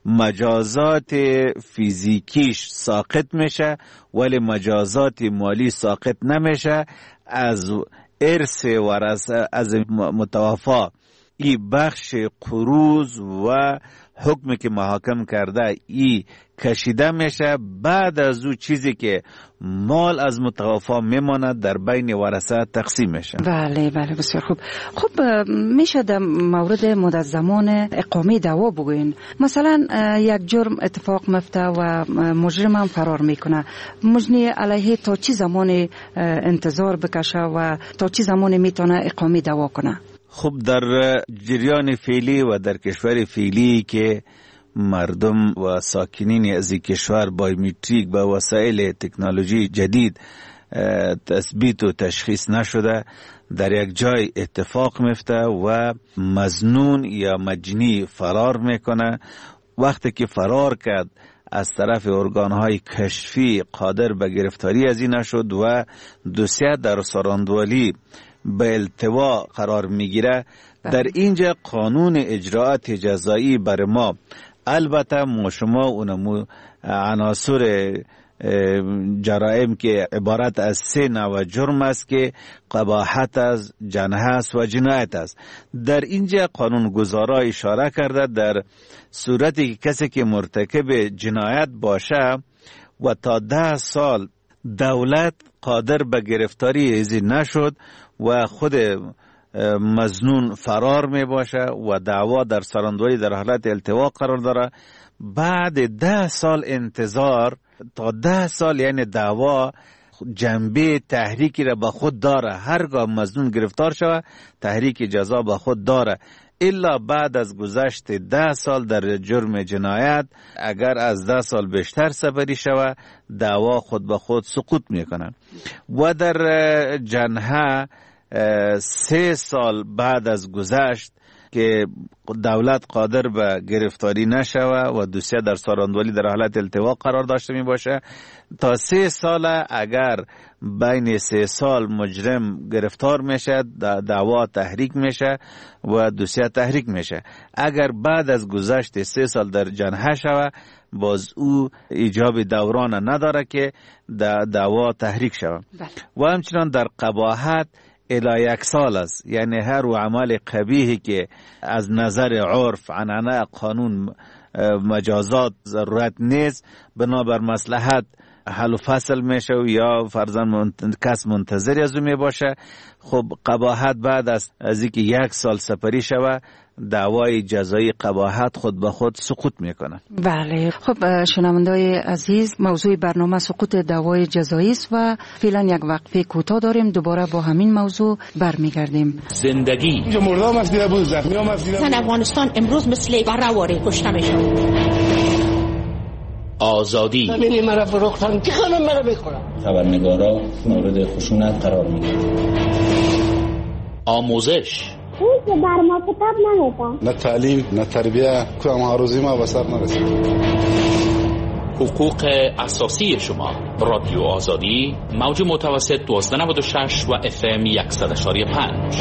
مجازات فیزیکیش ساقط میشه ولی مجازات مالی ساقط نمیشه. از ارث ورثه از متوفا این بخش قروض و حکمی که محاکم کرده ای کشیده میشه، بعد از او چیزی که مال از متوفا میماند در بین ورثه تقسیم میشه. بله بله بسیار خوب. خب میشه در مورد مدت زمان اقامه دعوا بگوین؟ مثلا یک جرم اتفاق مفته و مجرم هم فرار میکنه، مجنی علیه تا چی زمان انتظار بکشه و تا چی زمان میتونه اقامه دعوا کنه؟ خب در جریان فعلی و در کشور فعلی که مردم و ساکنین از کشور بایومتریک با وسایل تکنولوژی جدید تثبیت و تشخیص نشده، در یک جای اتفاق میفته و مظنون یا مجنی فرار میکنه وقتی که فرار کرد از طرف ارگانهای کشفی قادر به گرفتاری از این نشد و دوسیه در ساراندوالی به التوا قرار میگیره. در اینجا قانون اجراعات جزایی بر ما، البته ما شما اونمو عناصر جرائم که عبارت از سه نوع جرم است که قباحت است، جنحه است و جنایت است. در اینجا قانون گذارا اشاره کرده در صورتی که کسی که مرتکب جنایت باشه و تا ده سال دولت قادر به گرفتاری ازی نشد و خود مظنون فرار می باشه و دعوا در سراندوری در حالت التوا قرار داره، بعد ده سال انتظار تا ده سال یعنی دعوا جنبه تحریکی را به خود داره، هرگاه مظنون گرفتار شود تحریک جزا به خود داره، الا بعد از گذشت ده سال در جرم جنایت اگر از ده سال بیشتر سپری شود دعوا خود به خود سقوط میکنه. و در جنحه سه سال بعد از گذشت که دولت قادر به گرفتاری نشوه و دوسیه در ساراندوالی در حالت التوا قرار داشته می باشه، تا سه سال اگر بین سه سال مجرم گرفتار میشه دعوا تحریک میشه و دوسیه تحریک میشه. اگر بعد از گذشت سه سال در جنحه شوه باز او ایجاب دوران نداره که دعوا تحریک شوه. و همچنان در قباحت الی یک سال است، یعنی هر و عمل قبیحی که از نظر عرف عنعنه قانون مجازات ضرورت نیست بنابر مصلحت حل و فصل میشه و یا فرضاً منت... کس منتظر از او می باشه، خب قباحت بعد از از اینکه یک سال سپری شوه دعوای جزایی قباحت خود به خود سقوط میکنه. بله، خب شنوندای عزیز، موضوع برنامه سقوط دعوای جزایی است و فعلا یک وقفه کوتاه داریم، دوباره با همین موضوع برمیگردیم. زندگی مردم مسئله بود، زخمی ها مسئله بود. افغانستان امروز مثل برواره کشته میشه. آزادی ببینی مرا فروختن که خانم مرا بخورم. خبرنگارا مورد خشونت قرار میگیرن. آموزش اون بر ما کتاب نمیدن، نه تعلیم نه تربیه، که ما روزی ما به سر نرسید. حقوق اساسی شما. رادیو آزادی موج متوسط دوازده نود و شش و اف ام صد و پنج.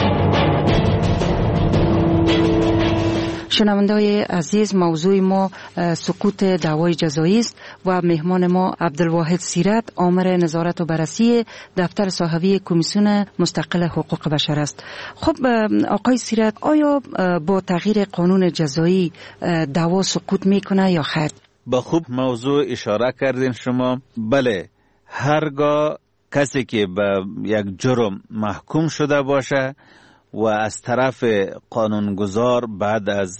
شنوندای عزیز، موضوع ما سقوط دعوای جزایی است و مهمان ما عبدالواحد سیرت، آمر نظارت و بررسی دفتر صاحبی کمیسیون مستقل حقوق بشر است. خب آقای سیرت، آیا با تغییر قانون جزایی دعوا سقوط میکنه یا خیر؟ با خوب موضوع اشاره کردین شما. بله، هرگاه کسی که به یک جرم محکوم شده باشه و از طرف قانونگذار بعد از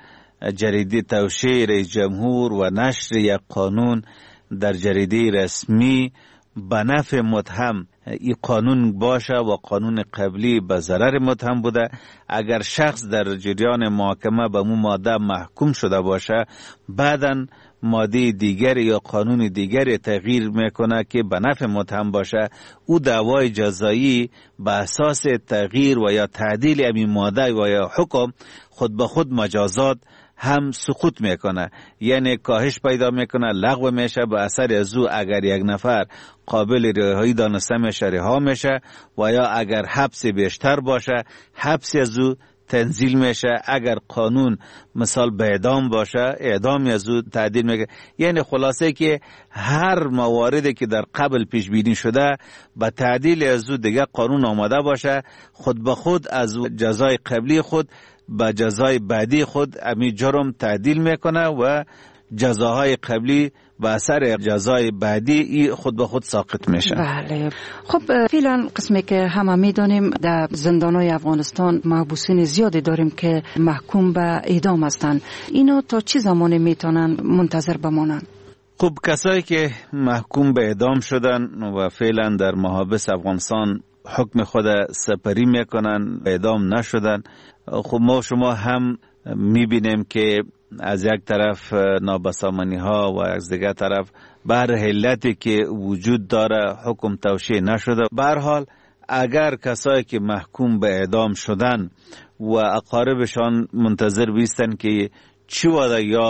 جریده توشیح رئیس جمهور و نشر یک قانون در جریده رسمی به نفع متهم این قانون باشه و قانون قبلی به ضرر متهم بوده، اگر شخص در جریان محاکمه به مو ماده محکوم شده باشه بعداً ماده دیگر یا قانون دیگر تغییر میکنه که به نفع متهم باشه، او دعوای جزایی به اساس تغییر و یا تعدیل همین ماده و یا حکم خود به خود مجازات هم سقوط میکنه، یعنی کاهش پیدا میکنه، لغو میشه. به اثر از او اگر یک نفر قابل رهایی دانسته میشه رها میشه و یا اگر حبس بیشتر باشه حبس از او تنزیل میشه. اگر قانون مثال به اعدام باشه اعدام از او تعدیل میکنه. یعنی خلاصه که هر مواردی که در قبل پیش بینی شده به تعدیل از او دیگه قانون آماده باشه، خود به خود از جزای قبلی خود به جزای بعدی خود امی جرم تعدیل میکنه و جزاهای قبلی به اثر جزای بعدی خود به خود ساقط میشه. بله، خب فعلا قسمی که همه میدانیم در زندانهای افغانستان محبوسین زیادی داریم که محکوم به اعدام هستند. اینا تا چه زمانی میتونن منتظر بمانن؟ خب کسایی که محکوم به اعدام شدن و فعلا در محابس افغانستان حکم خود سپری میکنن، اعدام نشدن، خب ما شما هم میبینیم که از یک طرف نابسامانی ها و از دیگر طرف بر علتی که وجود داره حکم توشیح نشده. به هر حال اگر کسایی که محکوم به اعدام شدن و اقاربشان منتظر بیستن که چی وده یا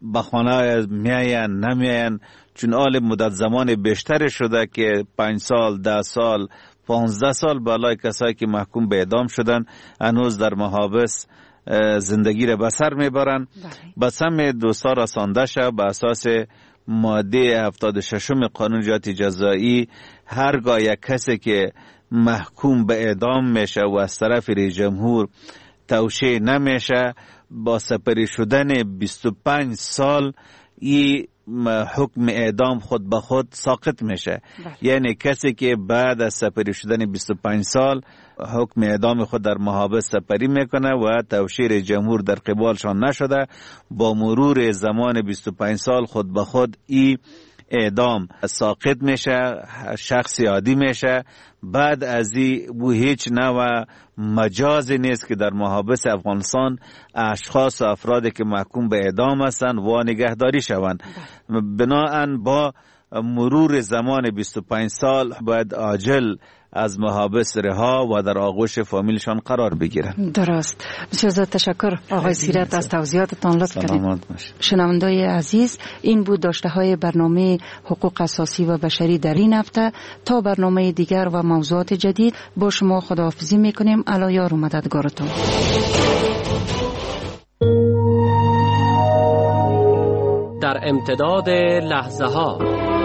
به خانه میاین نمیاین، چون آل مدت زمان بیشتر شده که پنج سال، ده سال، پانزده سال بالای کسایی که محکوم به اعدام شدن هنوز در محابس زندگی را بسر میبرن. بس هم دوستا رسانده شد به اساس ماده هفتاد و ششم قانون جنایت جزایی، هرگاه یک کسی که محکوم به اعدام میشه و از طرف رئیس جمهور توشیح نمیشه، با سپری شدن بیست و پنج سال این حکم اعدام خود به خود ساقط میشه. یعنی کسی که بعد از سپری شدن بیست و پنج سال حکم اعدام خود در محابس سپری میکنه و توشیح جمهور در قبالشان نشده، با مرور زمان بیست و پنج سال خود به خود این اعدام ساقط میشه، شخص عادی میشه. بعد از این و هیچ نوع مجازی نیست که در محابس افغانستان اشخاص و افرادی که محکوم به اعدام هستند و نگهداری شوند. بناهن با مرور زمان بیست و پنج سال باید عاجل از محابس رها و در آغوش فامیلشان قرار بگیرند. درست. بسیار زیاد تشکر آقای سیرت از توضیحاتتان. لطف کردید. شنوندای عزیز، این بود داشته های برنامه حقوق اساسی و بشری در این هفته. تا برنامه دیگر و موضوعات جدید با شما خداحافظی میکنیم. الی یار و مددگارتون. در امتداد لحظه ها،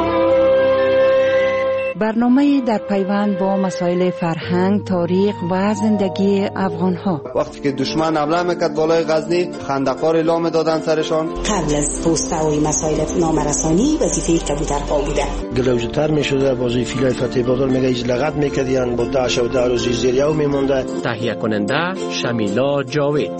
برنامه در پیوند با مسائل فرهنگ، تاریخ و زندگی افغان ها. وقتی که دشمن حمله میکرد بالای غزنی، خندق‌ها را اعلام دادن سرشان. قبل از پست‌های مسائل نامرسانی وظیفه کبوترها بوده. گلوجتر میشده، بازی فیلای فتح بادر میگه ایج لغت میکردین، با داعش و داروزی زیریو میمونده. تهیه کننده شمیلا جاوید.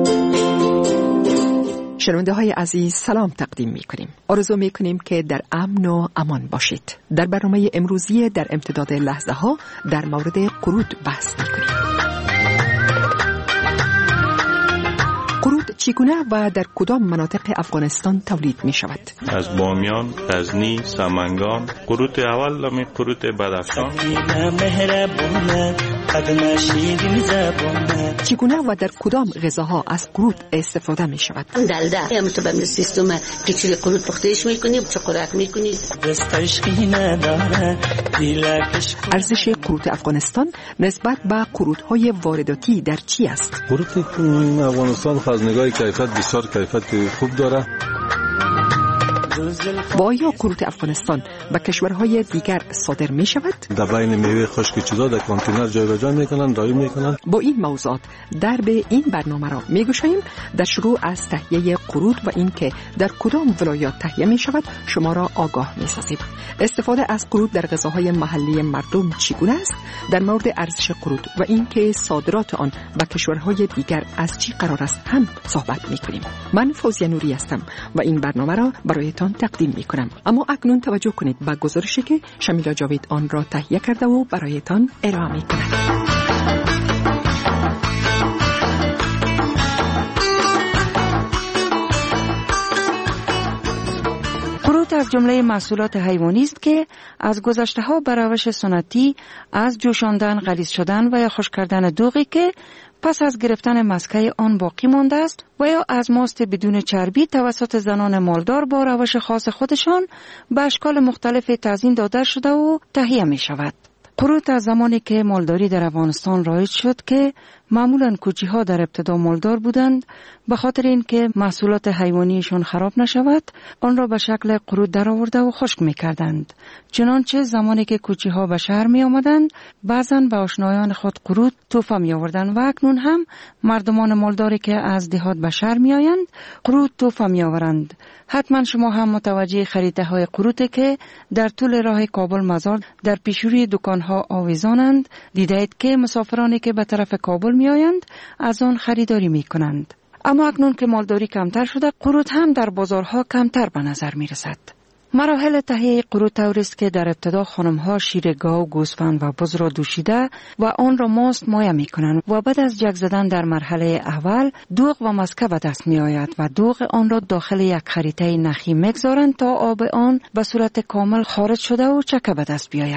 شنونده های عزیز، سلام تقدیم می کنیم. آرزو می کنیم که در امن و امان باشید. در برنامه امروزی در امتداد لحظه ها در مورد قرود بحث می کنیم. قرود چگونه و در کدام مناطق افغانستان تولید می شود؟ از بامیان، غزنی، سمنگان. قرود اول می قرود بدخشان. چگونه و در کدام غذاها از قرود استفاده می شود؟ دلده یا متو بمیل سیستم کچوری قرود پختهش می کنیم، چه خوراک می کنیم. ارزش قرود افغانستان نسبت به قرودهای وارداتی در چی است؟ قرود افغانستان از نگاه کیفیت بسیار کیفیت خوب داره. و آیا قرود افغانستان به کشورهای دیگر صادر می شود؟ در بین میوه خشک چیزا در کانتینر جایگزین میکنن، دایی میکنن. با این موضوعات در به این برنامه را میگوشیم. در شروع از تهیه قرود و اینکه در کدام ولایات تهیه می شود شما را آگاه می سازیم. استفاده از قرود در غذاهای محلی مردم چگونه است؟ در مورد ارزش قرود و اینکه صادرات آن به کشورهای دیگر از چی قرار است هم صحبت می کنیم. من فوزیه نوری هستم و این برنامه را برایتان تقدیم می کنم. اما اکنون توجه کنید به گزارشی که شمیلا جاوید آن را تهیه کرده و برایتان ارائه می کند. قرود از جمله محصولات حیوانی است که از گذشته ها به روش سنتی از جوشاندن، غلیظ شدن و یا خشک کردن دوغی که پس از گرفتن مسکه آن باقی مانده است و یا از ماست بدون چربی توسط زنان مالدار با روش خاص خودشان به اشکال مختلف تزیین داده شده و تهیه می شود. قرود از زمانی که مالداری در افغانستان رایج شد که معمولاً کوچی‌ها در ابتدا مالدار بودند، به خاطر اینکه محصولات حیوانیشون خراب نشود آن را به شکل قرود درآورده و خشک می‌کردند. چنانچه زمانی که کوچی‌ها به شهر می‌آمدند بعضاً به آشنایان خود قرود تحفه می‌آوردند و اکنون هم مردمان مالداری که از دهات به شهر می‌آیند قرود تحفه می‌آورند. حتما شما هم متوجه خریده‌های قرود که در طول راه کابل مزار در پیشروی دکان‌ها آویزانند دیدید که مسافرانی که به طرف کابل می‌آیند از آن خریداری می‌کنند. اما اکنون که مالداری کمتر شده قرود هم در بازارها کمتر به نظر می‌رسد. مراحل تهیه قرود طوری است که در ابتدا خانم‌ها شیر گاو، گوسفند و بز را دوشیده و آن را ماست مایه می‌کنند و بعد از جک زدن در مرحله اول دوغ و مسکه به دست می‌آید و دوغ آن را داخل یک خریطه نخی می‌گذارند تا آب آن به صورت کامل خارج شده و چکه به دست بیاید.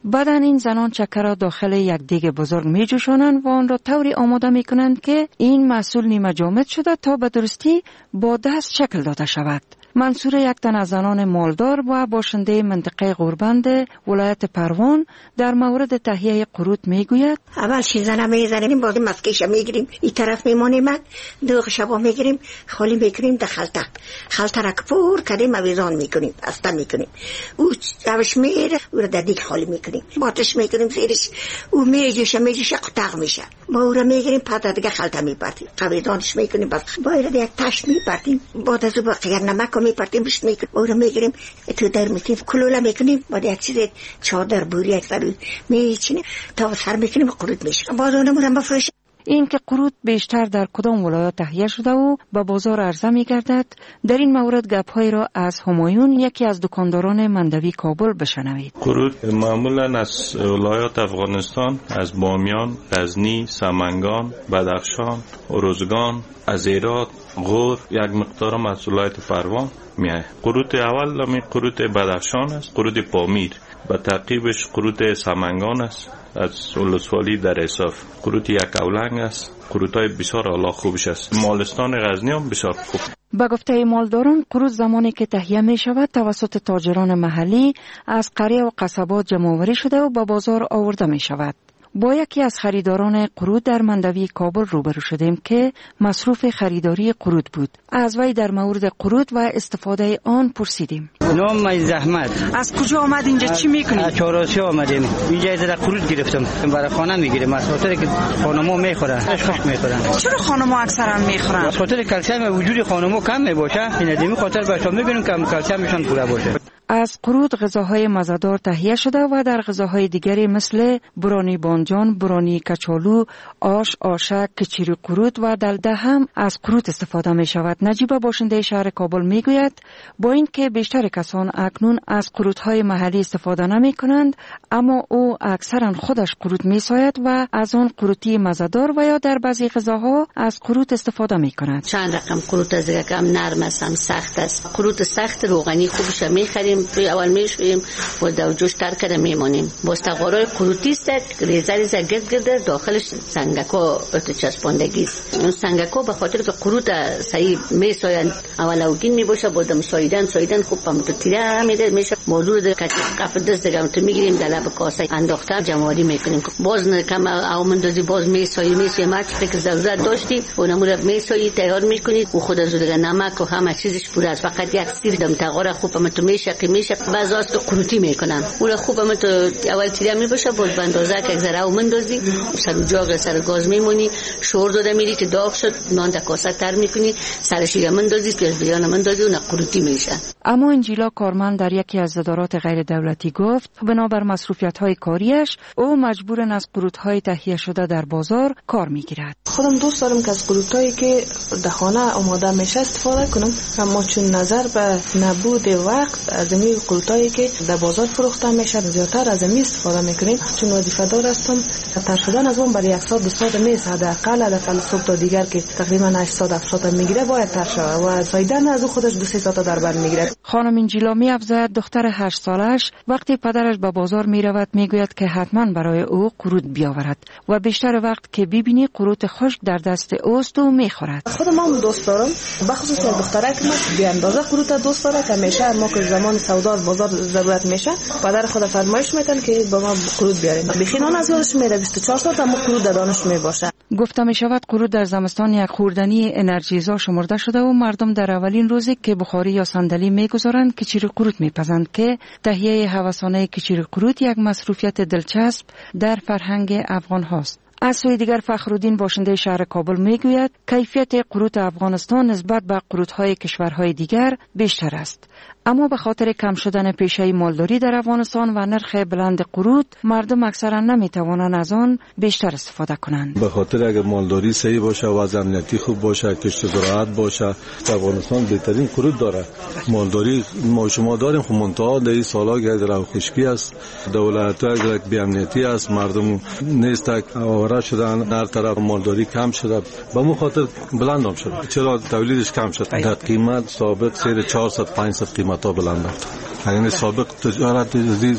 بعد این زنان چکه را داخل یک دیگ بزرگ می جوشانند و آن را طوری آماده می کنند که این محصول نیمه جامد شده تا به درستی با دست شکل داده شود. منصور یک تن از زنان مالدار و باشنده منطقه غوربند ولایت پروان در مورد تهیه قروت می گوید: اول شیزنه می زنیم، بعد مسکش می گیریم، این طرف می مانیم، دو شبا می گیریم، خالی می کنیم در خلطه، خلطه را پر کردیم اویزان می کنیم، استه می کنیم، او اوش میره او را در دیگ خالی می کنیم، باتش می کنیم زیرش، او می جوشه می جوشه قطق میشه، ما او را می گیریم پس دیگه خلطه می پرتیم، اویزانش می کنیم، بس با این یک تشت می پرتیم، بعد از او بقیه نمک می پرتیم، بش می کنیم، او را می گیریم تو در می کنیم، کلوله می کنیم، بعد یک چیز چادر بوری یک سر می چینیم تا سر می کنیم قروت میشه، بعد اونم را بفروشیم. این که قروت بیشتر در کدام ولایت تهیه شده و به بازار عرضه می گردد، در این مورد گپ‌های را از همایون یکی از دکانداران مندوی کابل بشنوید. قروت معمولا از ولایات افغانستان، از بامیان، غزنی، سمنگان، بدخشان، ارزگان، از هرات، غور، یک مقدار از ولایت پروان میاد. قروت اول می قروت بدخشان است، قروت پامیر، به تعقیبش قروت سمنگان است از ولسوالی در اصاف، قروت یک اولنگ است، قروت‌های بسیار اعلی خوبش است. مالستان غزنی هم بسیار خوب. با گفته مالداران، قروت زمانی که تهیه می شود توسط تاجران محلی از قریه و قصبات جمع‌آوری شده و به بازار آورده می شود. با یکی از خریداران قروت در مندوی کابل روبرو شدیم که مصروف خریداری قروت بود. از وی در مورد قروت و استفاده آن پرسیدیم. نام من زحمت. از کجا آمد اینجا چی میکنی؟ از چهارراه آمدیم. اینجا از قروت گرفتم. برای خانه میگیریم. از خاطر که خانم‌ها میخورن. اشخاص میخورن. چرا خانم‌ها اکثرا میخورن؟ از خاطر کلسیم وجود خانم‌ها کم میباشه. این دیمی خاطر باشم میبینیم که کلسیمشون پورا باشه. از قروت غذاهای مزه‌دار تهیه شده و در غذاهای دیگری مثل برانی بانجان، برانی کچالو، آش، آشک، کچیری قروت و دلده هم از قروت استفاده می شود. نجیبه باشنده شهر کابل می گوید با اینکه بیشتر کسان اکنون از قروت‌های محلی استفاده نمی کنند، اما او اکثرا خودش قروت می ساید و از آن قروتی مزه‌دار و یا در بعضی غذاها از قروت استفاده می کند. چند رقم قروت از رقم نرم است، هم سخت است. قروت سخت روغنی خوبش می خریم، توی اول میشویم و در جوش تر کرده میمونیم. باستقارای قروتی است که ریزه ریزه گرد گرد داخلش سنگکا چسباندگی است. اون سنگکا به خاطر که قروت صحیح میساین اول اوگین میباشه، بعدم ساییدن ساییدن خوب هم تو تیره میده میشه. موضوع در کف دست دیگه تو میگیریم در لب کاسه انداخته جمع‌آوری میکنیم. باز کم او مندازی باز میسایی میسایی ما چه که ضرورت داشتی اونم رو میسایی تیار میکنید و خود از دیگه نمک و همه چیزش پوره است. فقط یک سیر دم تغار خوب هم تو میشه میشه بعضی از که قروتی میکنن اون خوب هم تو اول تیره میباشه، باز بندازه که ذره او مندازی سر جاغ سر گاز میمونی، شور داده میری که داغ شد نان در کاسه تر میکنی، سر شیر مندازی، پیاز بیان مندازی، اون قروتی میشه. اما انجیلا کارمند در یکی از ادارات غیر دولتی گفت بنابر مصروفیت های کاریش او مجبور از قروت های تهیه شده در بازار کار میگیرد. خودم دوست دارم که از قروت هایی که در خانه آماده میشه استفاده کنم، اما چون نظر به نبود وقت از این قروتایی که در بازار فروخته میشه زیادتر از این استفاده میکنیم، چون وظیفه دار هستم تر شدن از اون برای یک ساعت دو ساعت نیست، حداقل حداقل صبح تا دیگر که تقریبا هشت ساعت هفت ساعت میگیره باید تر شود و ساییدن از او خودش دو سه ساعت در بر میگیره. خانم انجیلا می‌افزاید دختر هشت سالش وقتی پدرش به بازار میرود میگوید که حتما برای او قروت بیاورد و بیشتر وقت که ببینی قروت خشک در دست اوست و میخورد. خودم هم دوست دارم، بخصوص دخترک من به اندازه قروت دوست داره که میشه ما که زمان سودا بازار ضرورت میشه پدر خود فرمایش میتن که با ما قروت بیارین. بخینان از یادش میره بیست و چهار ساعت اما قروت در دانش میباشه. گفته می شود قروت در زمستان یک خوردنی انرژیزا شمرده شده و مردم در اولین روزی که بخاری یا صندلی میگذارند کچیر قروت میپزند که تهیه هوسانه کچیر قروت یک مصروفیت دلچسب در فرهنگ افغان هاست. از سوی دیگر فخرالدین باشنده شهر کابل میگوید کیفیت قروت افغانستان نسبت به قروت‌های کشورهای دیگر بیشتر است، اما به خاطر کم شدن پیشه مالداری در افغانستان و نرخ بلند قروت مردم اکثرا نمیتوانند از آن بیشتر استفاده کنند. به خاطر اگر مالداری صحیح باشه و امنیتی خوب باشه، کشت زراعت باشه، افغانستان بهترین قروت داره. مالداری ما شما داریم خب منتها در این سالا که در خشکی است، دولت‌ها در بی امنیتی است، مردم نیست آواره شدن، هر طرف مالداری کم شده، به مو خاطر بلند هم شده. چرا تولیدش کم شد؟ در قیمت سابق سیر چهارصد پانصد قیمت ها بلند بود. یعنی سابق تجارت عزیز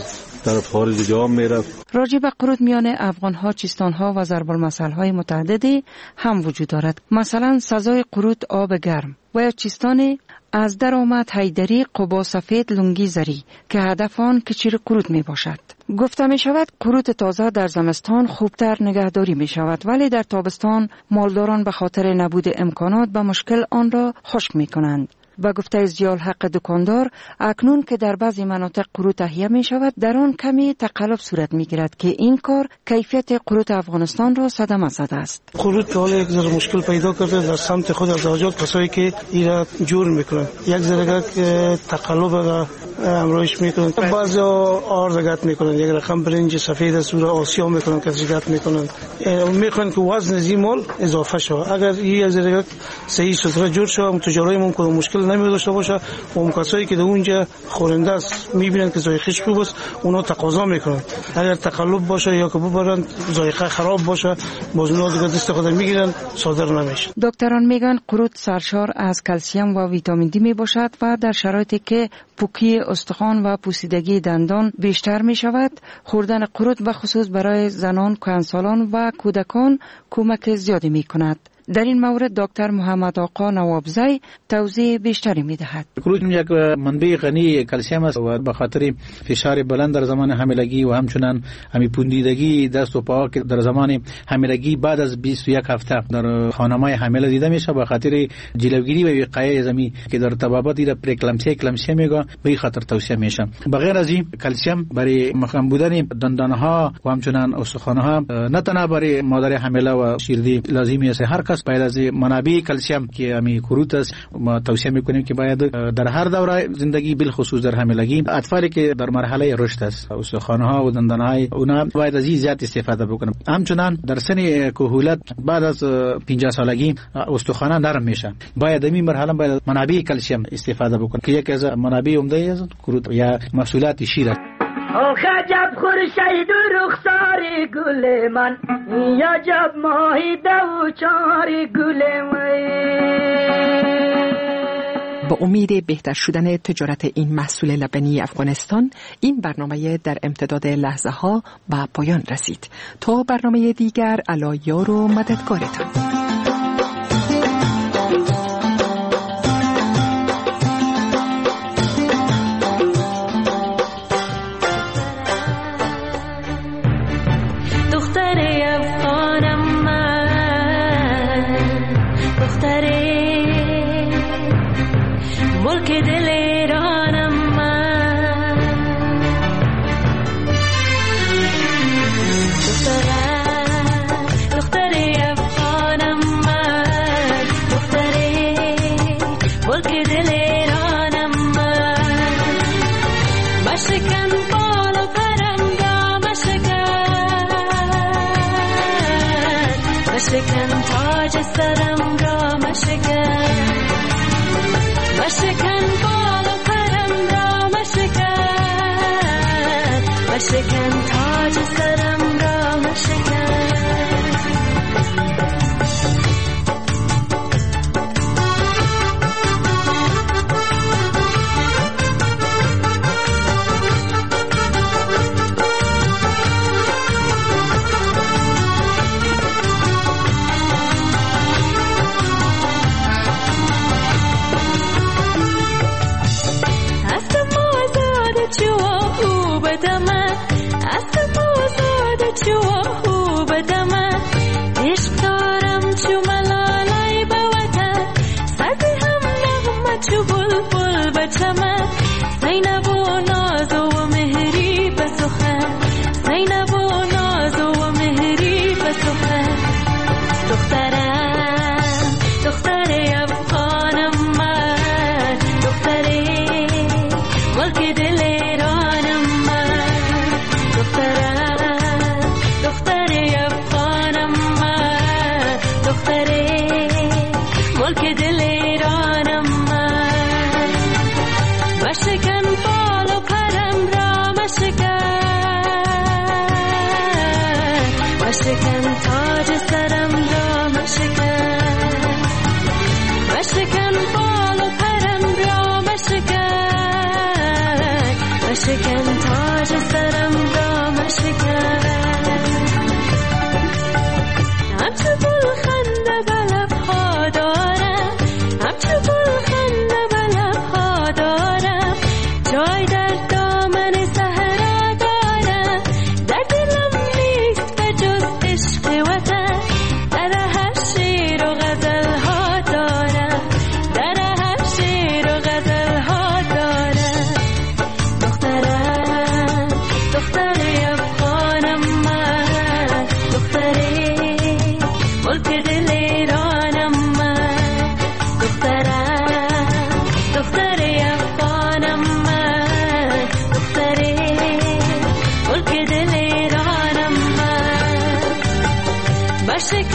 طرف خارج جام میرفت. راجع به قروض میان افغان‌ها، چیستان‌ها و ضرب المثل‌های متعددی هم وجود دارد. مثلا سزای قروض آب گرم و یا چیستان از درآمد حیدری قبا سفید لنگی زری که هدف آن کچیر قروض می باشد. گفته می شود قروض تازه در زمستان خوبتر نگهداری می شود، ولی در تابستان مالداران به خاطر نبود امکانات به مشکل آن را خشک می کنند. با گفته زیال حق دکاندار اکنون که در بعضی مناطق قروض تهیه می شود در آن کمی تقلب صورت می گیرد که این کار کیفیت قروض افغانستان را صدمه زده است. قروض که حالا یک ذره مشکل پیدا کرده در سمت خود از آجات کسایی که این را جور میکنن یک ذره تقلب را امرایش میکنن. بعضی آرد گت میکنن، یک رقم برنج سفید از سور آسیا میکنن که گت میکنن میخوان که وزن زیمال اضافه شود. اگر این ذره صحیح سوتره جور شود تجاری ممکن مشکل نمی داشته باشه و اون کسایی که در اونجا خورنده است میبینن که ذائقه‌اش خوب است اونا تقاضا میکنن. اگر تقلب باشه یا که ببرن ذائقه خراب باشه باز اونا دیگه دست خود میگیرن صادر نمیشه. دکتران میگن قروض سرشار از کلسیم و ویتامین دی می باشد و در شرایطی که پوکی استخوان و پوسیدگی دندان بیشتر می شود خوردن قروض به خصوص برای زنان، کهنسالان و کودکان کمک زیادی می کند. در این مورد دکتر محمد آقا نوابزی توضیح بیشتری می‌دهد. قروض یک منبع غنی کلسیم است و به خاطر فشار بلند در زمان حاملگی و همچنین همی پوندیدگی دست و پا که در زمان حاملگی بعد از بیست و یک هفته در خانم‌های حامل دیده میشه به خاطر جلوگیری و وقایع زمین که در طبابت دیده پرکلمسی اکلمسی میگه به این خاطر توصیه میشه. بغیر از این کلسیم برای مخم بودن دندانها و همچنین استخوان‌ها نه تنها برای مادر حامله و شیردی لازمی است، هر باید از منابع کلسیم که امی قروض است ما توصیه میکنیم که باید در هر دوره زندگی بالخصوص در حاملگی اطفالی که در مرحله رشد است استخوان‌ها و دندان‌های اونا باید از این زیاد استفاده بکنن. همچنین در سن کهولت بعد از پنجاه سالگی استخوان‌ها نرم میشه، باید این مرحله باید منابع کلسیم استفاده بکنن که یکی از منابع عمده است قروض یا محصولات شیر است. آخ عجب خورشید و رخسار گل من، یا عجب ماهیده و چار گل من. با امید بهتر شدن تجارت این محصول لبنی افغانستان این برنامه در امتداد لحظه ها به پایان رسید. تا برنامه دیگر علی یار و مددگارتان. شکن تاج سرم شکر